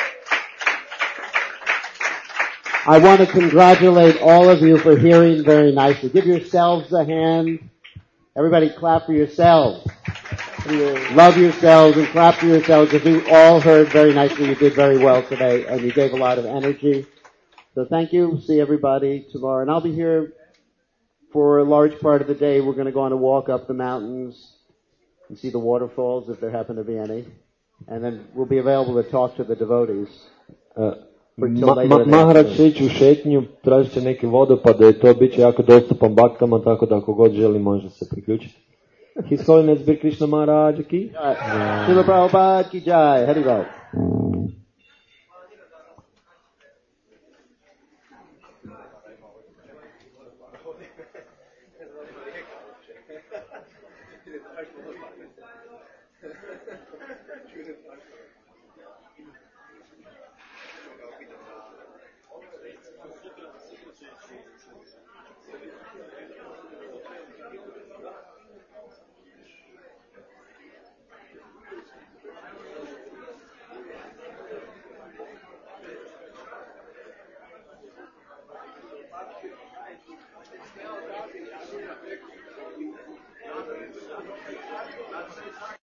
I want to congratulate all of you for hearing very nicely. Give yourselves a hand. Everybody clap for yourselves. Love yourselves and clap for yourselves because you all heard very nicely. You did very well today and you gave a lot of energy. So thank you. See everybody tomorrow. And I'll be here for a large part of the day. We're going to go on a walk up the mountains and see the waterfalls if there happen to be any. And then we'll be available to talk to the devotees. Uh, For till Ma, later ma, in the Maharaj afternoon. će ići u šetnju, tražit će neki vodopad, i to bit će jako dostupan baktama, tako da ako god želi može se priključiti. His Holiness Bir Krishna Maharaj ki. Srila Prabhupada ki jai. Hari Bol. Thank you.